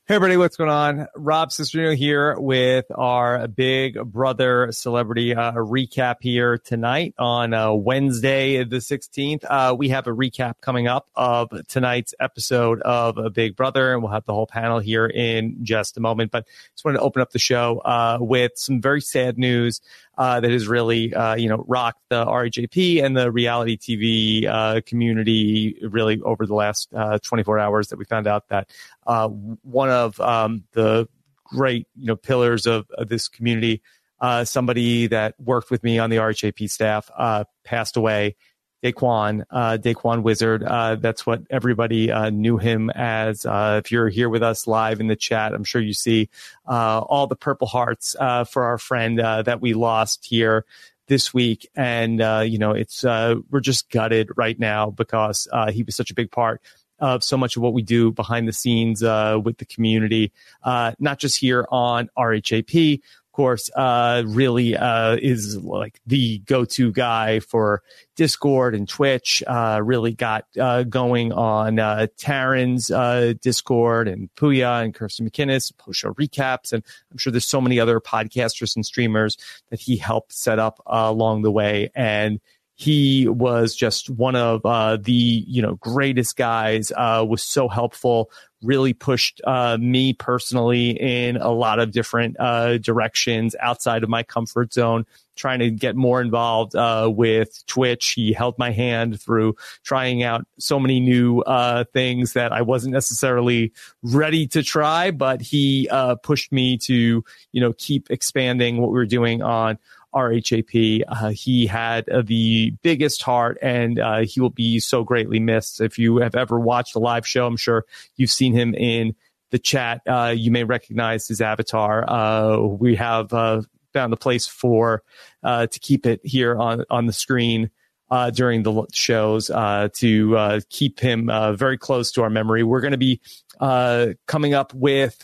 Hey, everybody, what's going on? Rob Cesternino here with our Big Brother celebrity recap here tonight on Wednesday, the 16th. We have a recap coming up of tonight's episode of Big Brother, and we'll have the whole panel here in just a moment. But just wanted to open up the show with some very sad news that has really, rocked the RHAP and the reality TV community really over the last 24 hours that we found out that one of the great, pillars of this community, somebody that worked with me on the RHAP staff, passed away. Daquan Wizard. That's what everybody knew him as. If you're here with us live in the chat, I'm sure you see all the purple hearts for our friend that we lost here this week. And, it's we're just gutted right now because he was such a big part of so much of what we do behind the scenes with the community, not just here on RHAP. Of course, really is like the go-to guy for Discord and Twitch. Really got going on Taryn's Discord, and Puya and Kirsten McInnes post-show recaps. And I'm sure there's so many other podcasters and streamers that he helped set up along the way. And he was just one of the greatest guys, was so helpful, really pushed me personally in a lot of different directions outside of my comfort zone, trying to get more involved with Twitch. He held my hand through trying out so many new things that I wasn't necessarily ready to try, but he pushed me to, keep expanding what we were doing on RHAP. He had the biggest heart, and he will be so greatly missed. If you have ever watched a live show, I'm sure you've seen him in the chat. You may recognize his avatar. We have found a place for to keep it here on the screen during the shows to keep him very close to our memory. We're going to be coming up with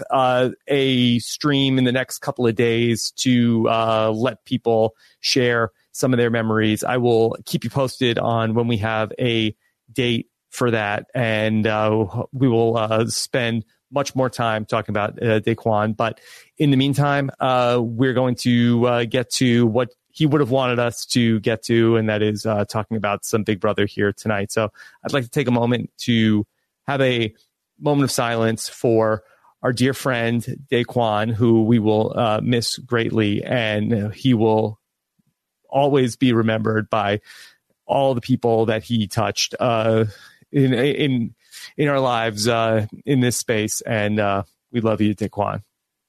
a stream in the next couple of days to let people share some of their memories. I will keep you posted on when we have a date for that, and we will spend much more time talking about Daquan. But in the meantime, we're going to get to what he would have wanted us to get to, and that is talking about some Big Brother here tonight. So I'd like to take a moment to have a moment of silence for our dear friend Daquan, who we will miss greatly, and he will always be remembered by all the people that he touched in our lives in this space. And we love you, Daquan.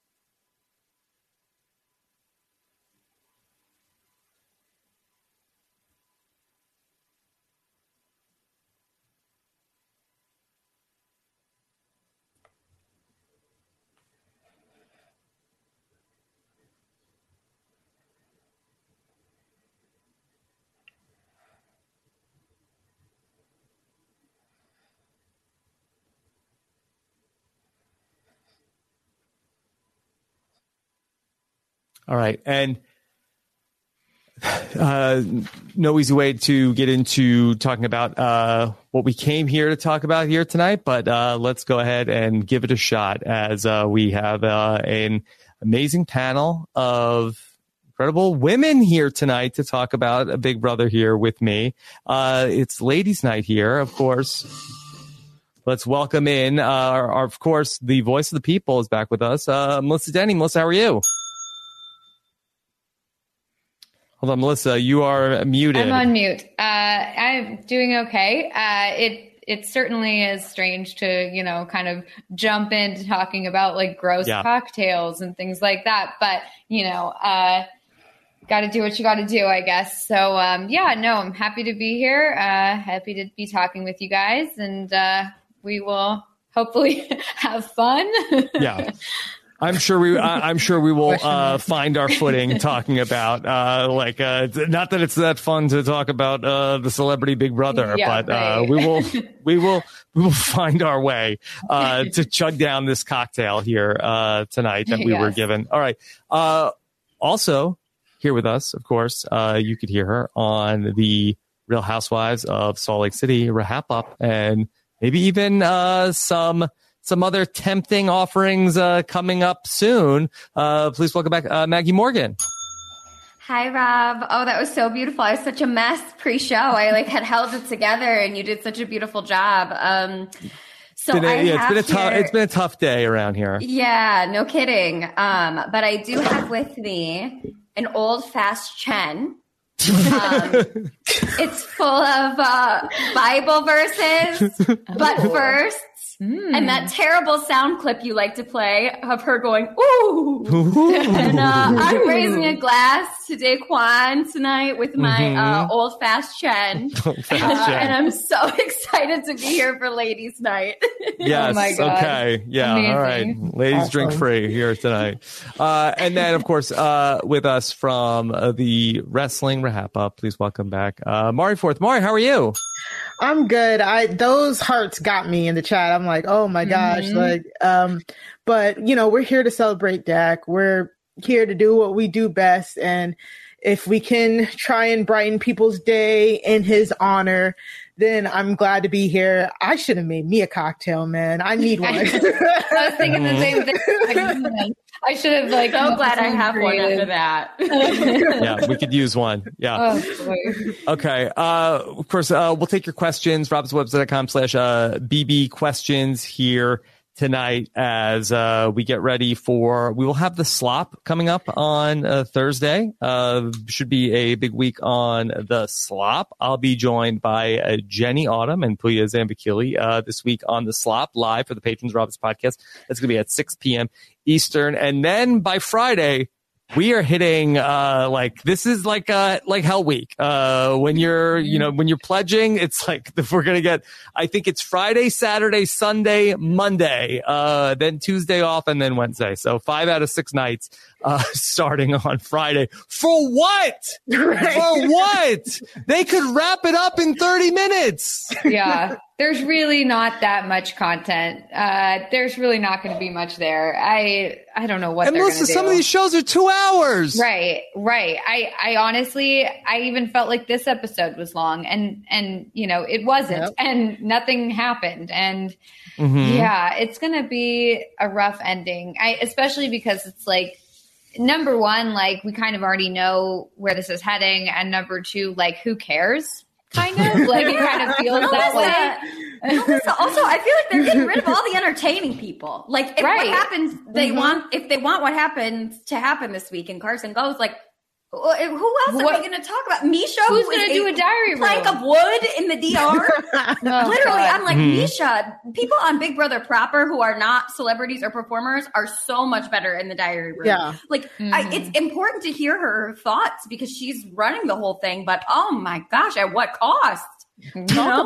All right. And no easy way to get into talking about what we came here to talk about here tonight, but let's go ahead and give it a shot as we have an amazing panel of incredible women here tonight to talk about a Big Brother here with me. It's ladies' night here, of course. Let's welcome in, of course, the voice of the people is back with us. Melissa Denny. Melissa, how are you? Hold on, Melissa, you are muted. I'm on mute. I'm doing okay. It certainly is strange to, kind of jump into talking about like gross cocktails and things like that. But, got to do what you got to do, I guess. So, I'm happy to be here. Happy to be talking with you guys, and we will hopefully have fun. Yeah. I'm sure we will find our footing talking about not that it's that fun to talk about the celebrity Big Brother, but right. we will find our way to chug down this cocktail here tonight that we were given. All right. Also here with us, of course, you could hear her on the Real Housewives of Salt Lake City, Rahap Up, and maybe even some some other tempting offerings coming up soon. Please welcome back Maggie Morgan. Hi, Rob. Oh, that was so beautiful. I was such a mess pre-show. I had held it together, and you did such a beautiful job. It's been a tough day around here. Yeah, no kidding. But I do have with me an old fast Chen. It's full of Bible verses, but first, and that terrible sound clip you like to play of her going, ooh. And I'm raising a glass to Daquan tonight with my old fast Chen. And I'm so excited to be here for ladies' night. Yes. Oh my God. Okay. Yeah. Amazing. All right. Ladies drink free here tonight. And then, of course, with us from the Wrestling Wrap Up, please welcome back Mari Forth. Mari, how are you? I'm good. Those hearts got me in the chat. I'm like, oh my gosh. But we're here to celebrate Dak. We're here to do what we do best. And if we can try and brighten people's day in his honor, then I'm glad to be here. I should have made me a cocktail, man. I need one. I was thinking the same thing. I should have so glad I have one after that. Yeah, we could use one. Yeah. Oh, okay. Of course, we'll take your questions. robswebsite.com/BB questions here tonight as we get ready we will have the slop coming up on Thursday. Should be a big week on the slop. I'll be joined by Jenny Autumn and Puya Zambakili this week on the slop live for the Patrons Roberts podcast. That's going to be at 6 p.m. Eastern. And then by Friday, we are hitting this is like Hell Week. When you're pledging, it's like we're gonna get. I think it's Friday, Saturday, Sunday, Monday, then Tuesday off, and then Wednesday. So 5 out of 6 nights starting on Friday. For what? Right. For what? They could wrap it up in 30 minutes. Yeah. There's really not that much content. There's really not going to be much there. I don't know what they're going to do. Some of these shows are 2 hours. Right. I honestly, I even felt like this episode was long and it wasn't and nothing happened. And yeah, it's going to be a rough ending. Especially because it's like, number one, like we kind of already know where this is heading. And number two, like who cares? Kind of like it kind of feels that way. Also, I feel like they're getting rid of all the entertaining people. Like if what happens, if they want what happens to happen this week and Carson goes, like who else are we going to talk about? Misha, who's going to do a diary room? Plank of wood in the DR. Literally, God. I'm like, Misha, people on Big Brother proper who are not celebrities or performers are so much better in the diary room. Yeah. Like, it's important to hear her thoughts because she's running the whole thing, but oh my gosh, at what cost? Talk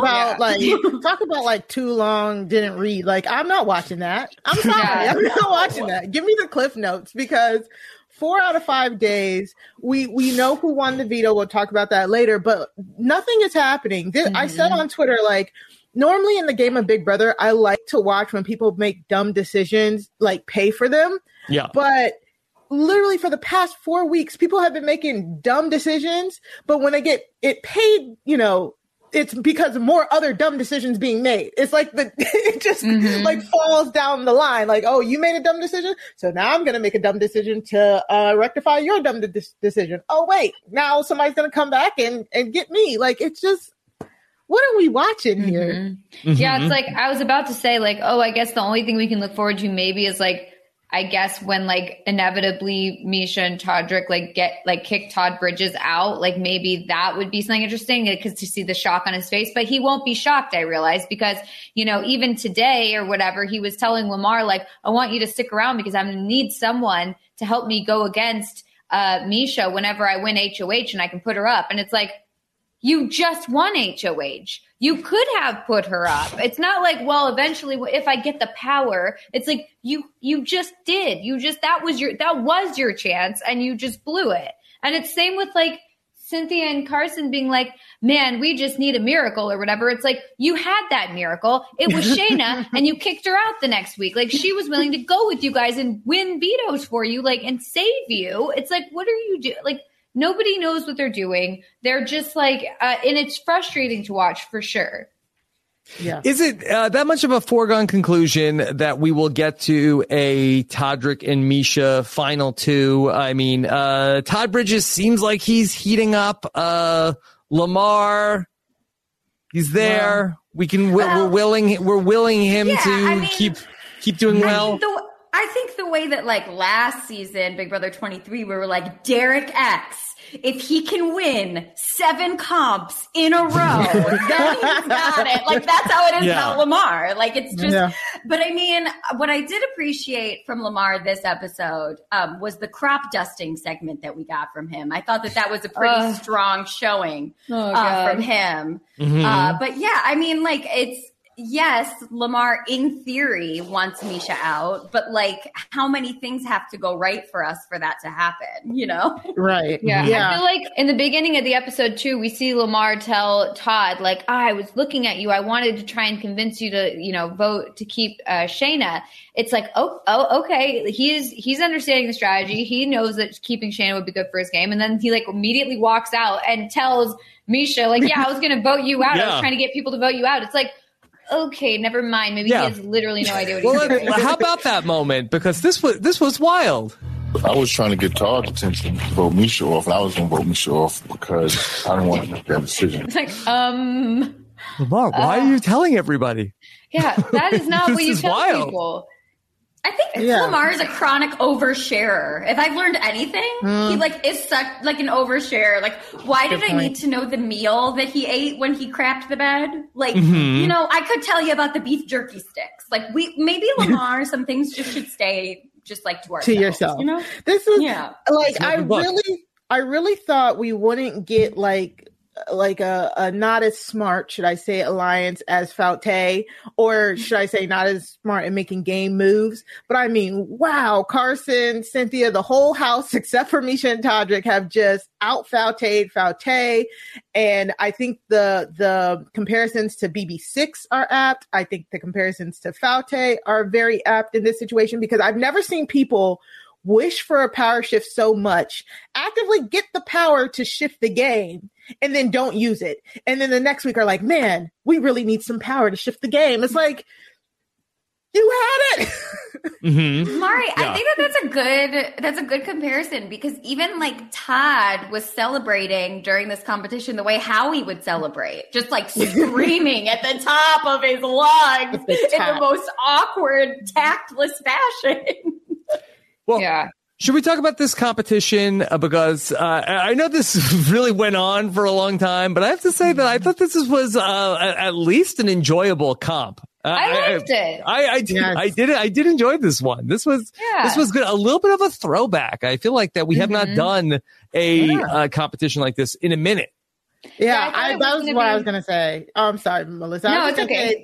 about like too long, didn't read. Like, I'm not watching that. I'm sorry. I'm not watching that. Give me the Cliff Notes because 4 out of 5 days, we know who won the veto. We'll talk about that later, but nothing is happening. I said on Twitter, like, normally in the game of Big Brother, I like to watch when people make dumb decisions, like pay for them. Yeah. But literally for the past 4 weeks, people have been making dumb decisions, but when they get it paid, it's because of more other dumb decisions being made. It's like it just like falls down the line. Like, oh, you made a dumb decision, so now I'm going to make a dumb decision to rectify your dumb decision. Oh, wait, now somebody's going to come back and get me. Like, it's just, what are we watching here? Yeah, it's like I was about to say, like, oh, I guess the only thing we can look forward to maybe is like, I guess when like inevitably Misha and Todrick kick Todd Bridges out, like maybe that would be something interesting because to see the shock on his face, but he won't be shocked, I realize, because, even today or whatever, he was telling Lamar, like, I want you to stick around because I'm going to need someone to help me go against Misha whenever I win HOH and I can put her up. And it's like, you just won HOH. You could have put her up. It's not like, well, eventually if I get the power, it's like you just did. That was your chance and you just blew it. And it's same with like Cynthia and Carson being like, man, we just need a miracle or whatever. It's like, you had that miracle. It was Shayna and you kicked her out the next week. Like she was willing to go with you guys and win vetoes for you, like, and save you. It's like, what are you doing? Like, nobody knows what they're doing. They're just like, and it's frustrating to watch for sure. Yeah. Is it that much of a foregone conclusion that we will get to a Todrick and Misha final two? I mean, Todd Bridges seems like he's heating up. Lamar, he's there. We're willing him to keep doing well. I think the way that like last season, Big Brother 23, we were like, Derek X, if he can win 7 comps in a row, then he's got it. Like that's how it is about Lamar. Like it's just, but I mean, what I did appreciate from Lamar this episode was the crop dusting segment that we got from him. I thought that was a pretty strong showing from him. Mm-hmm. But yeah, I mean, like yes, Lamar in theory wants Misha out, but like how many things have to go right for us for that to happen, you know? Right. Yeah. I feel like in the beginning of the episode too, we see Lamar tell Todd, like, I was looking at you. I wanted to try and convince you to, vote to keep Shayna. It's like, okay. He's understanding the strategy. He knows that keeping Shayna would be good for his game. And then he like immediately walks out and tells Misha, like, I was going to vote you out. I was trying to get people to vote you out. It's like, okay, never mind. Maybe he has literally no idea what he's doing. How about that moment? Because this was wild. I was trying to get Todd's attention to vote Misha off, and I was going to vote Misha off because I didn't want to make that decision. It's like, Lamar, why are you telling everybody? Yeah, that is not what you tell wild. people. I think Lamar is a chronic oversharer. If I've learned anything, he like is such like an oversharer. Like, why did I need to know the meal that he ate when he crapped the bed? Like, I could tell you about the beef jerky sticks. Like, maybe Lamar, some things just should stay just like to ourselves. To yourself. You know? This is like I really thought we wouldn't get like a not as smart, should I say, alliance as Faute, or should I say not as smart in making game moves. But I mean, wow, Carson, Cynthia, the whole house except for Misha and Todrick have just out Faute. And I think the comparisons to BB6 are apt. I think the comparisons to Faute are very apt in this situation because I've never seen people wish for a power shift so much, actively get the power to shift the game, and then don't use it. And then the next week are like, man, we really need some power to shift the game. It's like, you had it. Mari, I think that's a good comparison because even like Todd was celebrating during this competition the way Howie would celebrate, just like screaming at the top of his lungs in the most awkward, tactless fashion. Well, should we talk about this competition? Because I know this really went on for a long time, but I have to say that I thought this was at least an enjoyable comp. I liked it. I did enjoy this one. This was good. A little bit of a throwback. I feel like that we have not done a competition like this in a minute. That was what I was going to say. Oh, I'm sorry, Melissa. No, it's okay.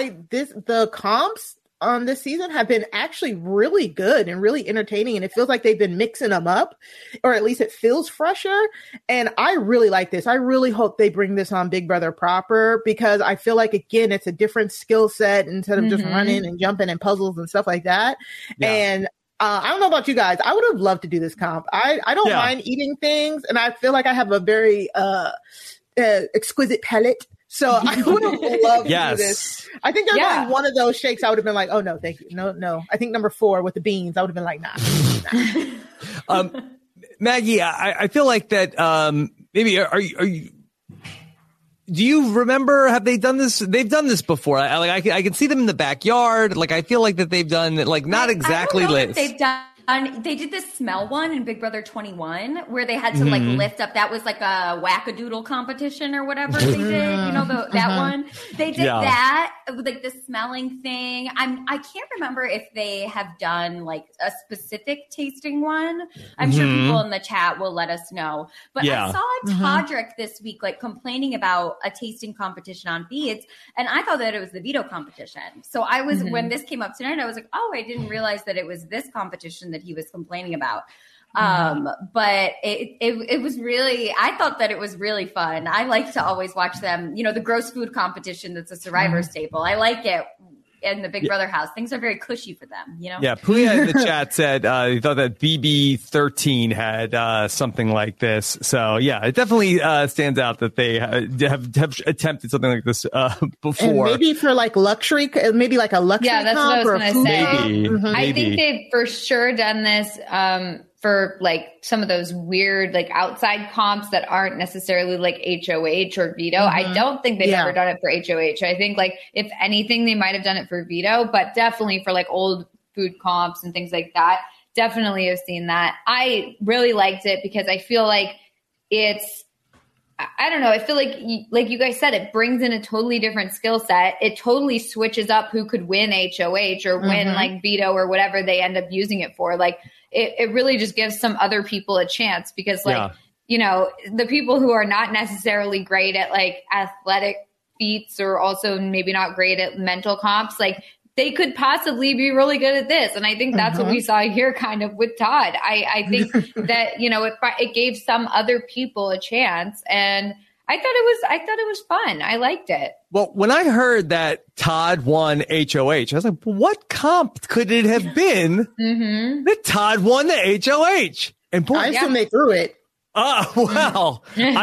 The comps on this season have been actually really good and really entertaining, and it feels like they've been mixing them up, or at least it feels fresher. And I really like this. I really hope they bring this on Big Brother proper because I feel like, again, it's a different skill set instead of just running and jumping and puzzles and stuff like that. And I don't know about you guys. I would have loved to do this comp. I don't mind eating things, and I feel like I have a very exquisite palate. So I would have loved to do this. I think there's only one of those shakes I would have been like, oh, no, thank you. No. I think number 4 with the beans, I would have been like, nah. Maggie, I feel like that maybe are you do you remember, have they done this? They've done this before. I can see them in the backyard. Like, I feel like that they've done like not exactly I don't know if they've done. They did this smell one in Big Brother 21 where they had to like lift up. That was like a wackadoodle competition or whatever they did. You know, that one. They did that, like the smelling thing. I can't remember if they have done like a specific tasting one. I'm sure people in the chat will let us know. But I saw Todrick this week like complaining about a tasting competition on Beads, and I thought that it was the veto competition. So I was when this came up tonight, I was like, oh, I didn't realize that it was this competition that he was complaining about. But it was really, I thought that it was really fun. I like to always watch them, you know, the gross food competition that's a Survivor staple. I like it in the Big Brother house. Things are very cushy for them, you know? Yeah, Puya in the chat said he thought that BB13 had something like this. So, yeah, it definitely stands out that they have attempted something like this before. And maybe for like luxury, maybe like a luxury that's comp what I was or going to say. Maybe. I think they've for sure done this for like some of those weird like outside comps that aren't necessarily like HOH or veto. I don't think they've ever done it for HOH. I think like if anything, they might have done it for veto, but definitely for like old food comps and things like that. Definitely have seen that. I really liked it because I feel like I don't know. I feel like you guys said, it brings in a totally different skill set. It totally switches up who could win HOH or win like veto or whatever they end up using it for. Like it really just gives some other people a chance because like, you know, the people who are not necessarily great at like athletic feats or also maybe not great at mental comps, like they could possibly be really good at this. And I think that's what we saw here kind of with Todd. I think that, you know, it gave some other people a chance, and I thought it was fun. I liked it. Well, when I heard that Todd won HOH, I was like, what comp could it have been that Todd won the HOH? And boy, I assume they threw it. Oh, wow.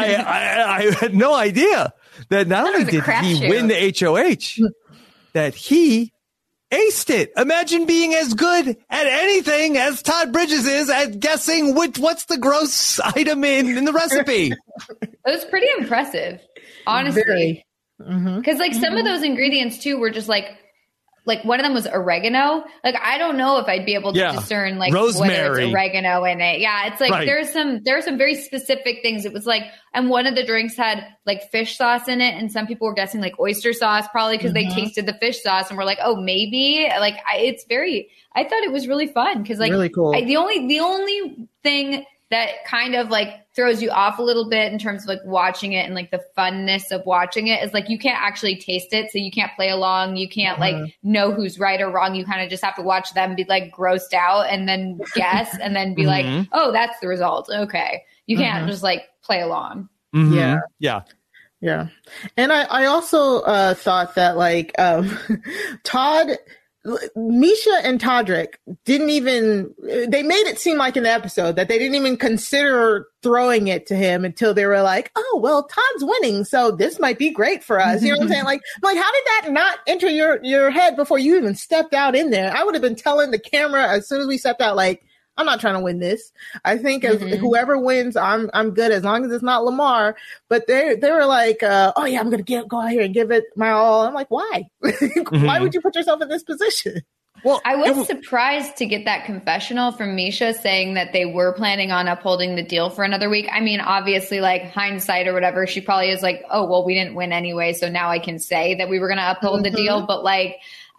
I had no idea that not only did he win the HOH, that he aced it. Imagine being as good at anything as Todd Bridges is at guessing what's the gross item in the recipe. It was pretty impressive, honestly. Because like some of those ingredients too were just like one of them was oregano. Like I don't know if I'd be able to discern like rosemary, whether it's oregano in it. Yeah, it's like there are some very specific things. It was like, and one of the drinks had like fish sauce in it, and some people were guessing like oyster sauce, probably because they tasted the fish sauce and were like, oh, maybe. Like I thought it was really fun because like really cool. The only thing that kind of like throws you off a little bit in terms of like watching it and like the funness of watching it is like you can't actually taste it, so you can't play along, you can't like know who's right or wrong. You kind of just have to watch them be like grossed out and then guess and then be like, oh, that's the result. Okay, you can't just like play along. Yeah. And I also thought that like Todd, Misha and Todrick didn't even, they made it seem like in the episode that they didn't even consider throwing it to him until they were like, oh, well, Todd's winning, so this might be great for us. You know what I'm saying? Like, how did that not enter your head before you even stepped out in there? I would have been telling the camera as soon as we stepped out, like, I'm not trying to win this. I think if whoever wins, I'm good as long as it's not Lamar. But they were like, oh yeah, I'm gonna go out here and give it my all. I'm like, why? Why would you put yourself in this position? Well, I was surprised to get that confessional from Misha saying that they were planning on upholding the deal for another week. I mean, obviously, like hindsight or whatever, she probably is like, oh, well, we didn't win anyway, so now I can say that we were going to uphold the deal. But like,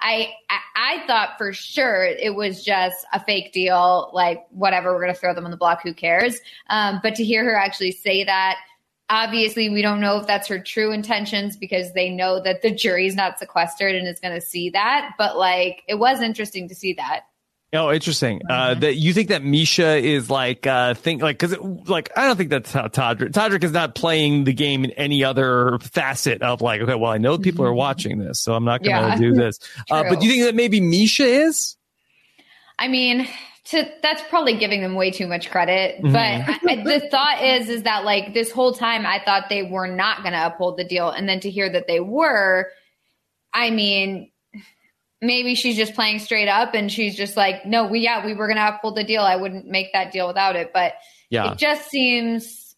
I thought for sure it was just a fake deal, like whatever, we're going to throw them on the block, who cares? But to hear her actually say that, obviously we don't know if that's her true intentions because they know that the jury's not sequestered and is going to see that. But like, it was interesting to see that. Oh, interesting. That you think that Misha is like, because like, I don't think that's how Todrick is not playing the game in any other facet of like, okay, well, I know people are watching this, so I'm not going to do this. But do you think that maybe Misha is? I mean, that's probably giving them way too much credit. But the thought is that like this whole time I thought they were not going to uphold the deal. And then to hear that they were, I mean, maybe she's just playing straight up and she's just like, no, we were going to uphold the deal. I wouldn't make that deal without it. But it just seems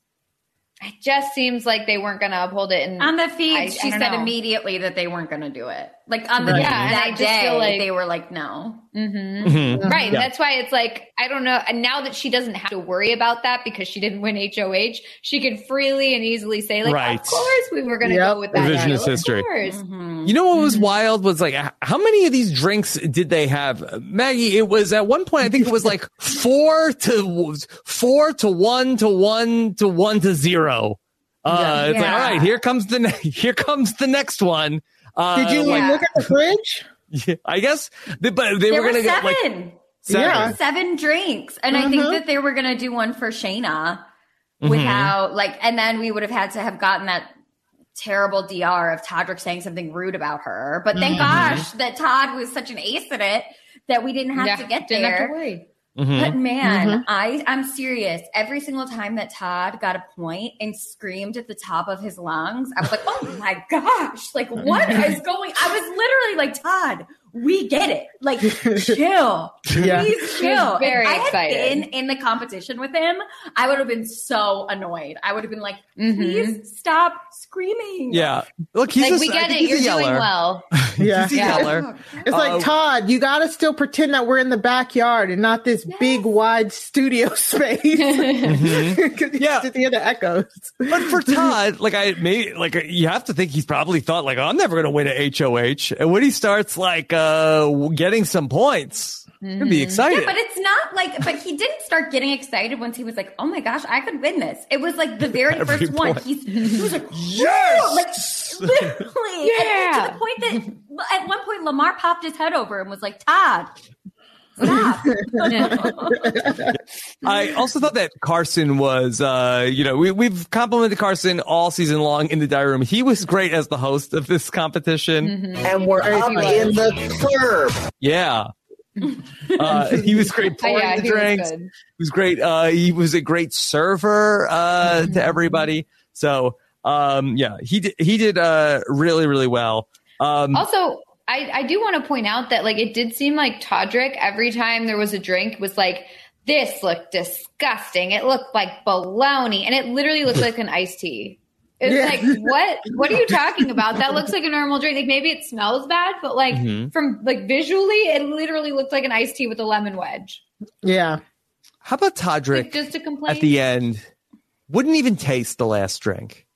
like they weren't going to uphold it. And on the feed, she said immediately that they weren't going to do it. Like on the feed that day, like, they were like, no. Right. Yeah. That's why it's like, I don't know. And now that she doesn't have to worry about that because she didn't win HOH, she could freely and easily say like, of course we were going to go with that. Revisionist history. You know what was wild was like, how many of these drinks did they have? Maggie, it was at one point, I think it was like 4 to 1 to 1 to 1 to 1 to 0. It's like, all right, here comes the next one. Did you look at the fridge? Yeah, I guess, but they were going to get like 7. Yeah, 7 drinks, and I think that they were going to do one for Shayna without like, and then we would have had to have gotten that terrible DR of Todrick saying something rude about her. But thank gosh that Todd was such an ace at it that we didn't have to get there. Didn't have to worry. But man, I'm serious. Every single time that Todd got a point and screamed at the top of his lungs, I was like, oh my gosh, like what is going? I was literally like, Todd, we get it. Like, chill. Please chill. Very if I had excited. been in the competition with him, I would have been so annoyed. I would have been like, please stop screaming. Yeah. Look, he's Like, we get it. You're doing well. He's a yeller. It's like, Todd, you got to still pretend that we're in the backyard and not this big, wide studio space. Because you have to hear the echoes. But for Todd, you have to think he's probably thought, like, I'm never going to win an HOH. And when he starts, like, getting some points, he'll be excited. Yeah, but it's not like, but he didn't start getting excited once he was like, oh my gosh, I could win this. It was like the very first one. He was like, yes! Like, literally. Yeah. And to the point that at one point Lamar popped his head over and was like, Todd, stop. I also thought that Carson was, we've complimented Carson all season long in the diary room. He was great as the host of this competition. And we're up in the third. Yeah. He was great pouring the drinks. He was great. He was a great server to everybody. So, he did really, really well. Also, I do want to point out that like it did seem like Todrick every time there was a drink was like, this looked disgusting. It looked like bologna, and it literally looked like an iced tea. It's like, what are you talking about? That looks like a normal drink. Like maybe it smells bad, but like from like visually, it literally looked like an iced tea with a lemon wedge. Yeah. How about Todrick like, just to complain at the end? Wouldn't even taste the last drink.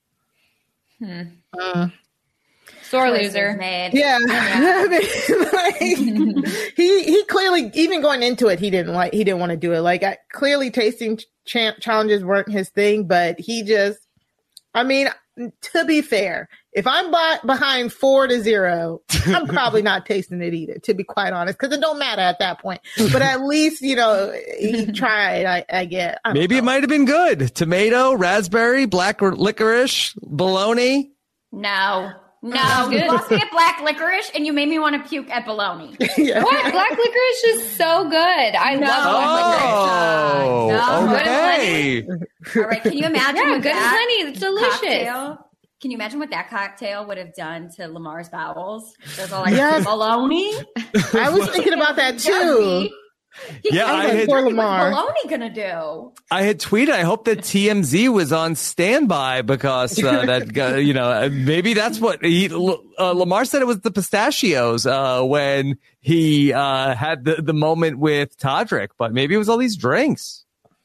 Sore loser. Yeah. I mean, like, he clearly, even going into it, he didn't want to do it. Like clearly tasting challenges weren't his thing, but he just, I mean, to be fair, if I'm behind 4-0, I'm probably not tasting it either, to be quite honest, because it don't matter at that point. But at least, he tried, I get. Maybe it might have been good. Tomato, raspberry, black licorice, bologna. No, you lost me at black licorice, and you made me want to puke at bologna. What? Black licorice is so good. I love black licorice. Okay. All right, can you imagine what good that and honey. It's delicious. cocktail, can you imagine what that cocktail would have done to Lamar's bowels? There's all like bologna. I was thinking about that too. Poor Lamar. What's bologna gonna do? I had tweeted, I hope that TMZ was on standby because maybe that's what Lamar said. It was the pistachios when he had the moment with Todrick, but maybe it was all these drinks.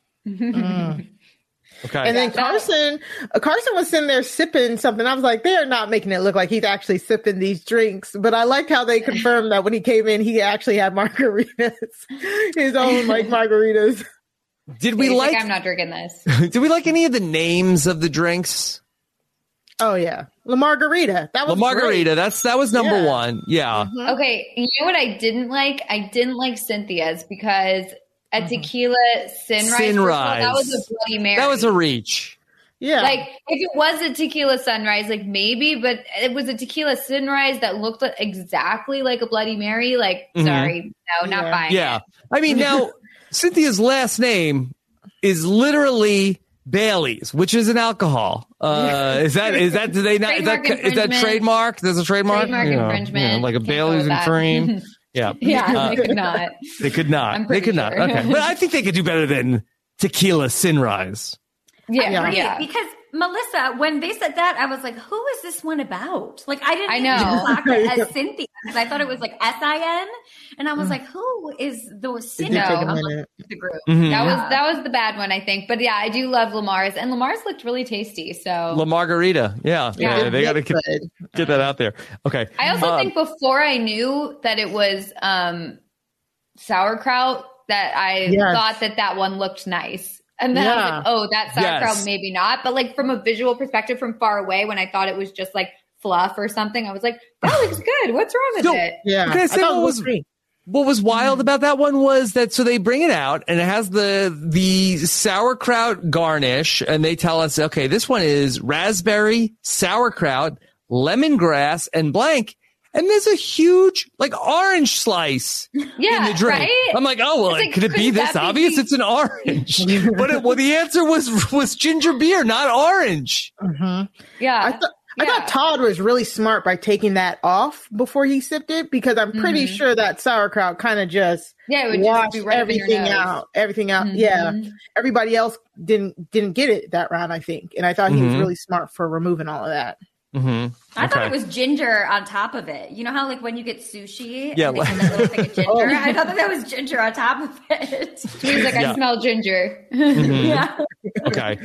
Okay. And then Carson was sitting there sipping something. I was like, they're not making it look like he's actually sipping these drinks. But I liked how they confirmed that when he came in, he actually had margaritas, his own margaritas. Did we like? I'm not drinking this. Did we like any of the names of the drinks? Oh yeah, La Margarita. That was La Margarita. Great. That was number one. Yeah. Mm-hmm. Okay. You know what I didn't like? I didn't like Cynthia's because a tequila sunrise. That was a Bloody Mary. That was a reach. Yeah. Like if it was a tequila sunrise, like maybe, but it was a tequila sunrise that looked exactly like a Bloody Mary. Like, sorry, no, not buying it. I mean, now Cynthia's last name is literally Bailey's, which is an alcohol. Is that do they not? Is that trademark? There's a trademark. Trademark infringement. Like a Bailey's and cream. Yeah. They could not. They could not. They could not. Sure. Okay. But I think they could do better than tequila sunrise. Yeah. Because Melissa, when they said that, I was like, who is this one about? Like, I didn't even clock it as Cynthia because I thought it was like SIN. And I was like, who is the Cynthia? The group. That was the bad one, I think. But yeah, I do love Lamar's. And Lamar's looked really tasty. So La Margarita. Yeah. They got to get that out there. Okay. I also think before I knew that it was sauerkraut, that I thought that one looked nice. And then I was like, oh, that sauerkraut, maybe not. But like from a visual perspective from far away, when I thought it was just like fluff or something, I was like, that looks good. What's wrong with it? Yeah. Okay, I thought it was great. what was wild about that one was that, so they bring it out and it has the sauerkraut garnish, and they tell us, okay, this one is raspberry, sauerkraut, lemongrass, and blank. And there's a huge, like, orange slice in the drink. Right? I'm like, oh, well, like, could it be this obvious? It's an orange. But the answer was ginger beer, not orange. Mm-hmm. Yeah. I thought Todd was really smart by taking that off before he sipped it, because I'm pretty sure that sauerkraut kind of just it would washed just be right everything out. Yeah. Everybody else didn't get it that round, I think. And I thought he was really smart for removing all of that. Mm-hmm. I thought it was ginger on top of it. You know how, like, when you get sushi, yeah, and they put that little thing of ginger? I thought that was ginger on top of it. He's like, I smell ginger. Yeah. Okay.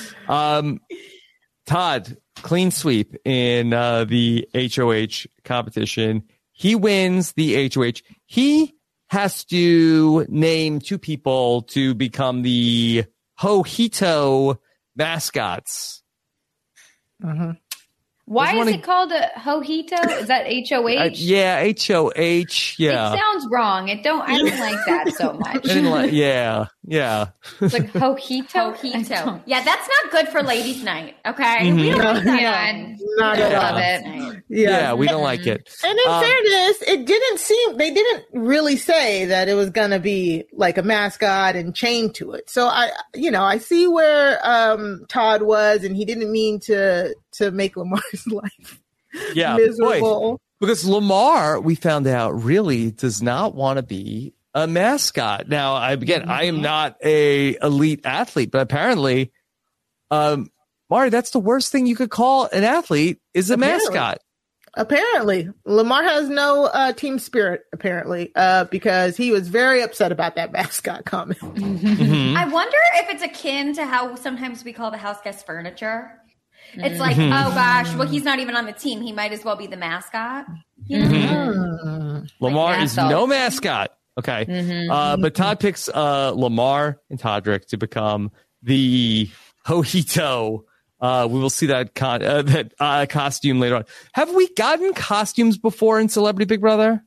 Todd, clean sweep in the HOH competition. He wins the HOH. He has to name 2 people to become the Hojito mascots. Mm-hmm. Why is it called a Hojito? Is that HOH? Yeah, HOH. Yeah. It sounds wrong. I don't like that so much. Yeah. It's like Hojito. Yeah, that's not good for ladies' night. Okay, Mm-hmm. we don't like that. Yeah, Not at all. love it. Yeah, we don't like it. And in fairness, they didn't really say that it was going to be like a mascot and chained to it. So I see where Todd was, and he didn't mean to make Lamar's life miserable. Boy, because Lamar, we found out, really does not want to be a mascot. Now, I am not a elite athlete, but apparently, Mari, that's the worst thing you could call an athlete is a mascot. Apparently, Lamar has no team spirit, apparently, because he was very upset about that mascot comment. I wonder if it's akin to how sometimes we call the house guest furniture. It's like, oh gosh, well, he's not even on the team. He might as well be the mascot. You know? Lamar is no mascot. Okay. But Todd picks Lamar and Todrick to become the Hojito. We will see that costume later on. Have we gotten costumes before in Celebrity Big Brother?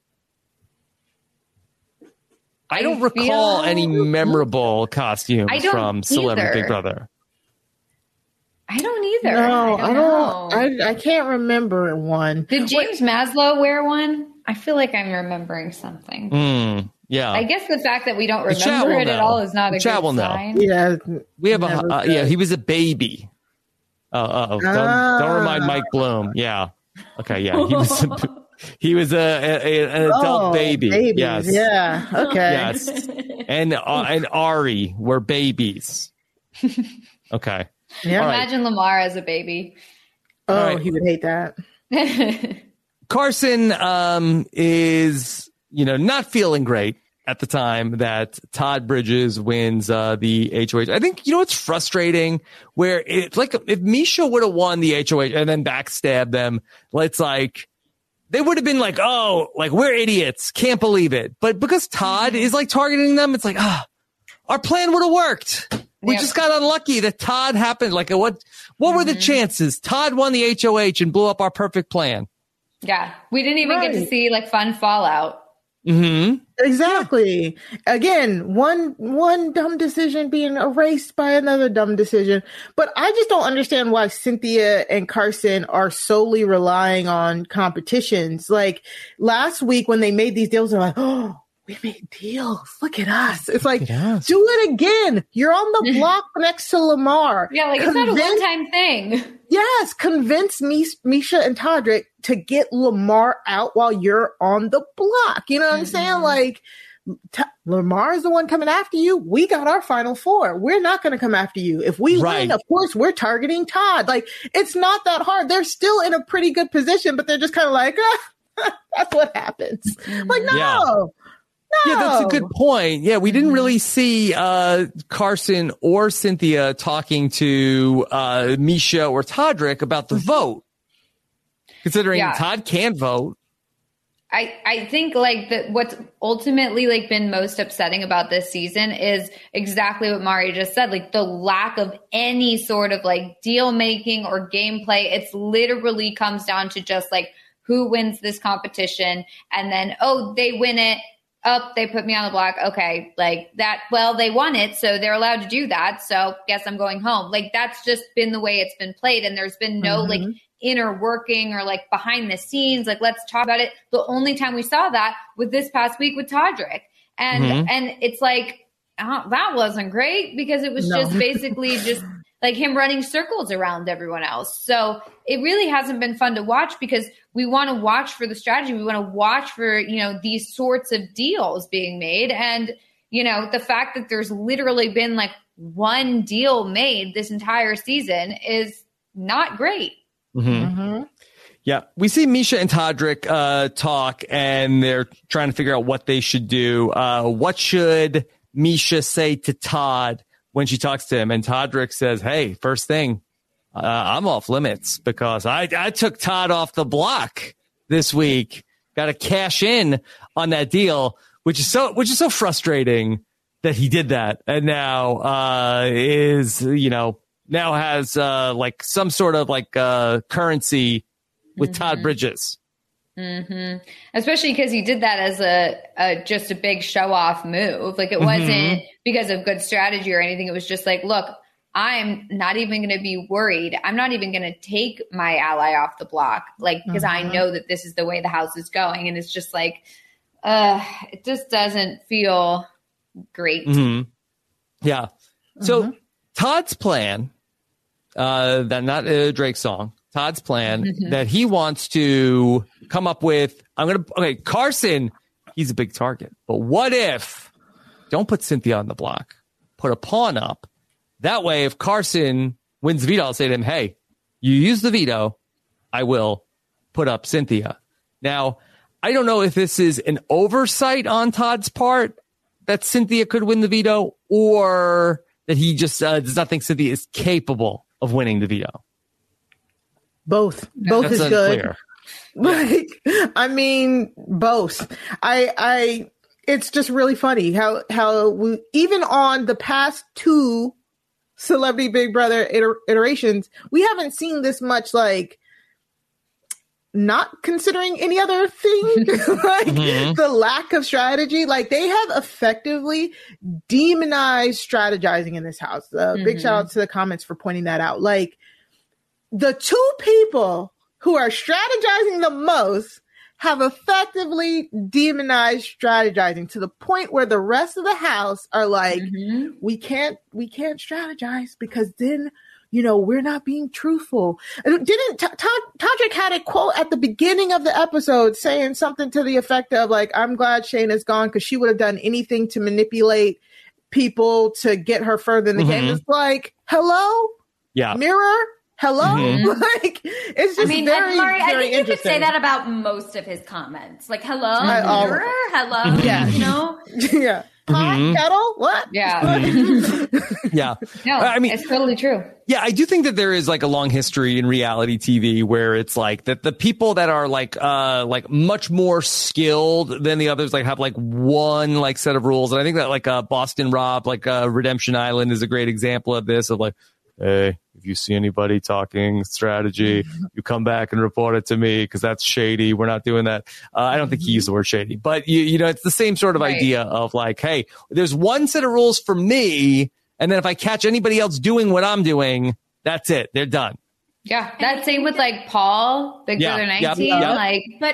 I don't recall any memorable costumes from Celebrity Big Brother. I don't either. No, I don't. I can't remember one. Did James Maslow wear one? I feel like I'm remembering something. Yeah. I guess the fact that we don't remember it at all is not a good sign. Yeah. We have he was a baby. Don't remind Mike Bloom. Yeah. Okay. Yeah. He was an adult baby. Babies. Yes. Yeah. Okay. Yes. And Ari were babies. Okay. Yeah. Imagine Lamar as a baby. Oh, he would hate that. Carson is, not feeling great at the time that Todd Bridges wins the HOH. I think, it's frustrating where it's like if Misha would have won the HOH and then backstabbed them, it's like they would have been like, oh, like we're idiots. Can't believe it. But because Todd is like targeting them, it's like, our plan would have worked. We just got unlucky that Todd happened. Like what were the chances? Todd won the HOH and blew up our perfect plan. Yeah. We didn't even get to see like fun fallout. Mm-hmm. Exactly. Again, one dumb decision being erased by another dumb decision. But I just don't understand why Cynthia and Carson are solely relying on competitions. Like last week when they made these deals, they're like, oh, we made deals. Look at us. It's like, do it again. You're on the block next to Lamar. Yeah, like it's not a one-time thing. Yes, convince Misha and Todrick to get Lamar out while you're on the block. You know what I'm saying? Like, Lamar is the one coming after you. We got our final 4. We're not going to come after you. If we win, of course, we're targeting Todd. Like, it's not that hard. They're still in a pretty good position, but they're just kind of like, that's what happens. Like, no. Yeah. Yeah, that's a good point. Yeah, we didn't really see Carson or Cynthia talking to Misha or Todrick about the vote, considering Todd can't vote. I think like what's ultimately like been most upsetting about this season is exactly what Mari just said, like the lack of any sort of like deal making or gameplay. It's literally comes down to just like who wins this competition, and then they win it. oh, they put me on the block. Okay. Like that. Well, they won it, so they're allowed to do that. So guess I'm going home. Like that's just been the way it's been played. And there's been no like inner working or like behind the scenes. Like, let's talk about it. The only time we saw that was this past week with Todrick. And it's like, that wasn't great because it was just basically just like him running circles around everyone else. So it really hasn't been fun to watch because we want to watch for the strategy. We want to watch for, you know, these sorts of deals being made. And, you know, the fact that there's literally been like one deal made this entire season is not great. Yeah, we see Misha and Todrick talk, and they're trying to figure out what they should do. What should Misha say to Todd when she talks to him? And Todrick says, hey, first thing, I'm off limits because I took Todd off the block this week. Got to cash in on that deal, which is so frustrating that he did that, and now now has like some sort of like currency with Todd Bridges. Especially because he did that as a just a big show off move. Like it wasn't because of good strategy or anything. It was just like, look, I'm not even going to be worried. I'm not even going to take my ally off the block, like, because I know that this is the way the house is going. And it's just like, it just doesn't feel great. Yeah. So Todd's plan, that not Drake's song, Todd's plan that he wants to come up with, Carson, he's a big target, but what if, don't put Cynthia on the block, put a pawn up. That way, if Carson wins the veto, I'll say to him, hey, you use the veto, I will put up Cynthia. Now, I don't know if this is an oversight on Todd's part that Cynthia could win the veto, or that he just does not think Cynthia is capable of winning the veto. Both is good. Like, I mean, both. It's just really funny how we, even on the past two Celebrity Big Brother iterations, we haven't seen this much like not considering any other thing, like the lack of strategy. Like they have effectively demonized strategizing in this house. Big shout out to the comments for pointing that out. Like the two people who are strategizing the most have effectively demonized strategizing to the point where the rest of the house are like, we can't strategize because then, you know, we're not being truthful. Didn't Todrick had a quote at the beginning of the episode saying something to the effect of like, I'm glad Shayna's gone because she would have done anything to manipulate people to get her further in the game. It's like, hello? Yeah. Mirror? Hello? Like, it's just very, Mari, I think you could say interesting. that about most of his comments. Like, hello? Mirror? Hello? Yeah. You know? Yeah. Pot, kettle? What? Yeah. Yeah. No, I mean, it's totally true. Yeah, I do think that there is like a long history in reality TV where it's like that the people that are like much more skilled than the others like have like one like set of rules. And I think that like Boston Rob, like Redemption Island is a great example of this, of like, hey, if you see anybody talking strategy, you come back and report it to me because that's shady. We're not doing that. I don't think he used the word shady, but you know, it's the same sort of idea of like, hey, there's one set of rules for me. And then if I catch anybody else doing what I'm doing, that's it. They're done. Yeah. That same with like Paul, Big Brother 19. Like, but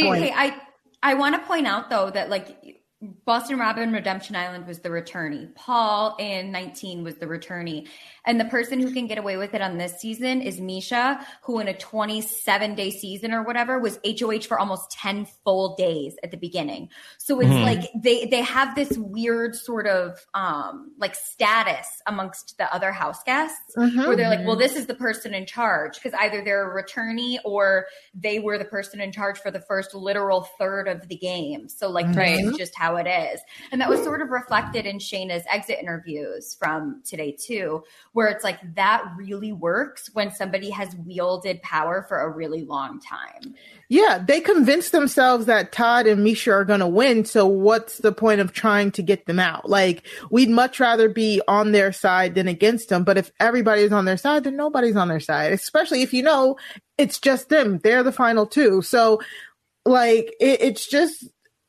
I want to point out though that like Boston Rob in Redemption Island was the returnee. Paul in 19 was the returnee. And the person who can get away with it on this season is Misha, who in a 27-day season or whatever was HOH for almost 10 full days at the beginning. So it's like they have this weird sort of like status amongst the other house guests where they're like, well, this is the person in charge because either they're a returnee or they were the person in charge for the first literal third of the game. So like that's just how it is. And that was sort of reflected in Shayna's exit interviews from today too, where it's like that really works when somebody has wielded power for a really long time. Yeah, they convinced themselves that Todd and Misha are going to win. So what's the point of trying to get them out? Like, we'd much rather be on their side than against them. But if everybody's on their side, then nobody's on their side, especially if you know it's just them. They're the final two. So like, it's just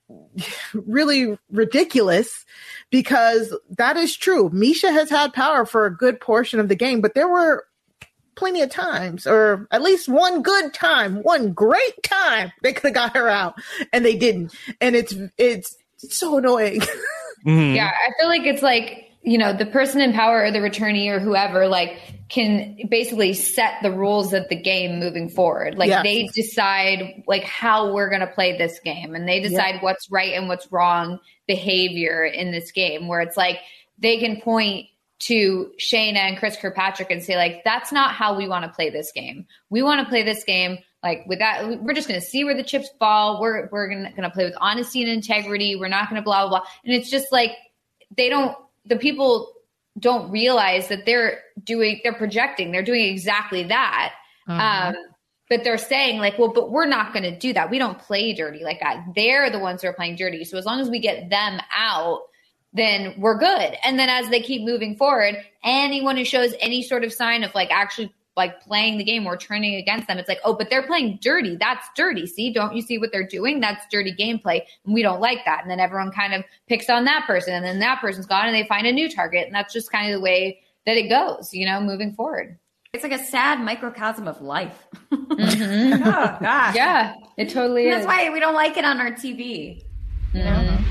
really ridiculous, because that is true. Misha has had power for a good portion of the game, but there were plenty of times, or at least one good time, one great time they could have got her out, and they didn't. And it's so annoying. Mm-hmm. Yeah, I feel like it's like, the person in power or the returnee or whoever, like, can basically set the rules of the game moving forward. Like, they decide, like, how we're going to play this game, and they decide what's right and what's wrong behavior in this game, where it's like they can point to Shayna and Chris Kirkpatrick and say, like, that's not how we want to play this game. We want to play this game like with that. We're just going to see where the chips fall. We're going to play with honesty and integrity. We're not going to blah, blah, blah. And it's just like, the people don't realize that they're projecting. They're doing exactly that. Mm-hmm. But they're saying, like, well, but we're not going to do that. We don't play dirty like that. They're the ones who are playing dirty. So as long as we get them out, then we're good. And then as they keep moving forward, anyone who shows any sort of sign of like actually like playing the game or turning against them, it's like, oh, but they're playing dirty. That's dirty. See, don't you see what they're doing? That's dirty gameplay. And we don't like that. And then everyone kind of picks on that person, and then that person's gone and they find a new target. And that's just kind of the way that it goes, moving forward. It's like a sad microcosm of life. Mm-hmm. Oh, gosh. Yeah, it totally is. That's why we don't like it on our TV. Mm-hmm.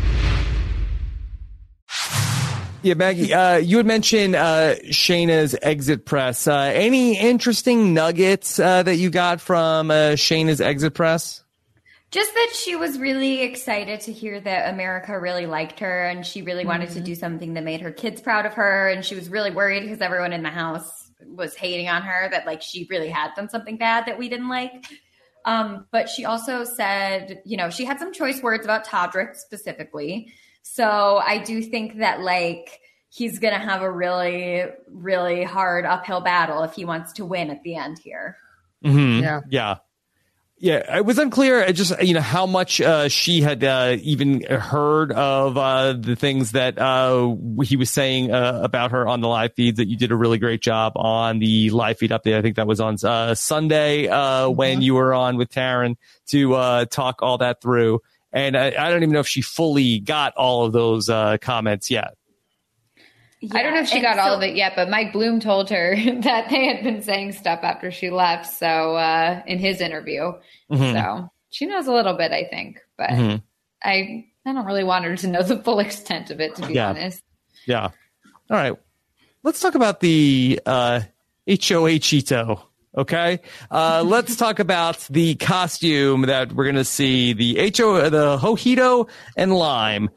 Yeah, Maggie, you had mentioned Shayna's exit press. Any interesting nuggets that you got from Shayna's exit press? Just that she was really excited to hear that America really liked her, and she really wanted to do something that made her kids proud of her. And she was really worried because everyone in the house was hating on her, that like she really had done something bad that we didn't like. But she also said, she had some choice words about Todrick specifically. So I do think that like he's going to have a really, really hard uphill battle if he wants to win at the end here. Mm-hmm. Yeah. It was unclear just, how much she had even heard of the things that he was saying about her on the live feeds. That you did a really great job on the live feed update. I think that was on Sunday when you were on with Taryn to talk all that through. And I don't even know if she fully got all of those comments yet. Yeah, I don't know if she got all of it yet, but Mike Bloom told her that they had been saying stuff after she left. So in his interview, so she knows a little bit, I think, but I don't really want her to know the full extent of it, to be honest. Yeah. All right. Let's talk about the HOHito. Okay. Let's talk about the costume that we're going to see, the Hojito and Lime.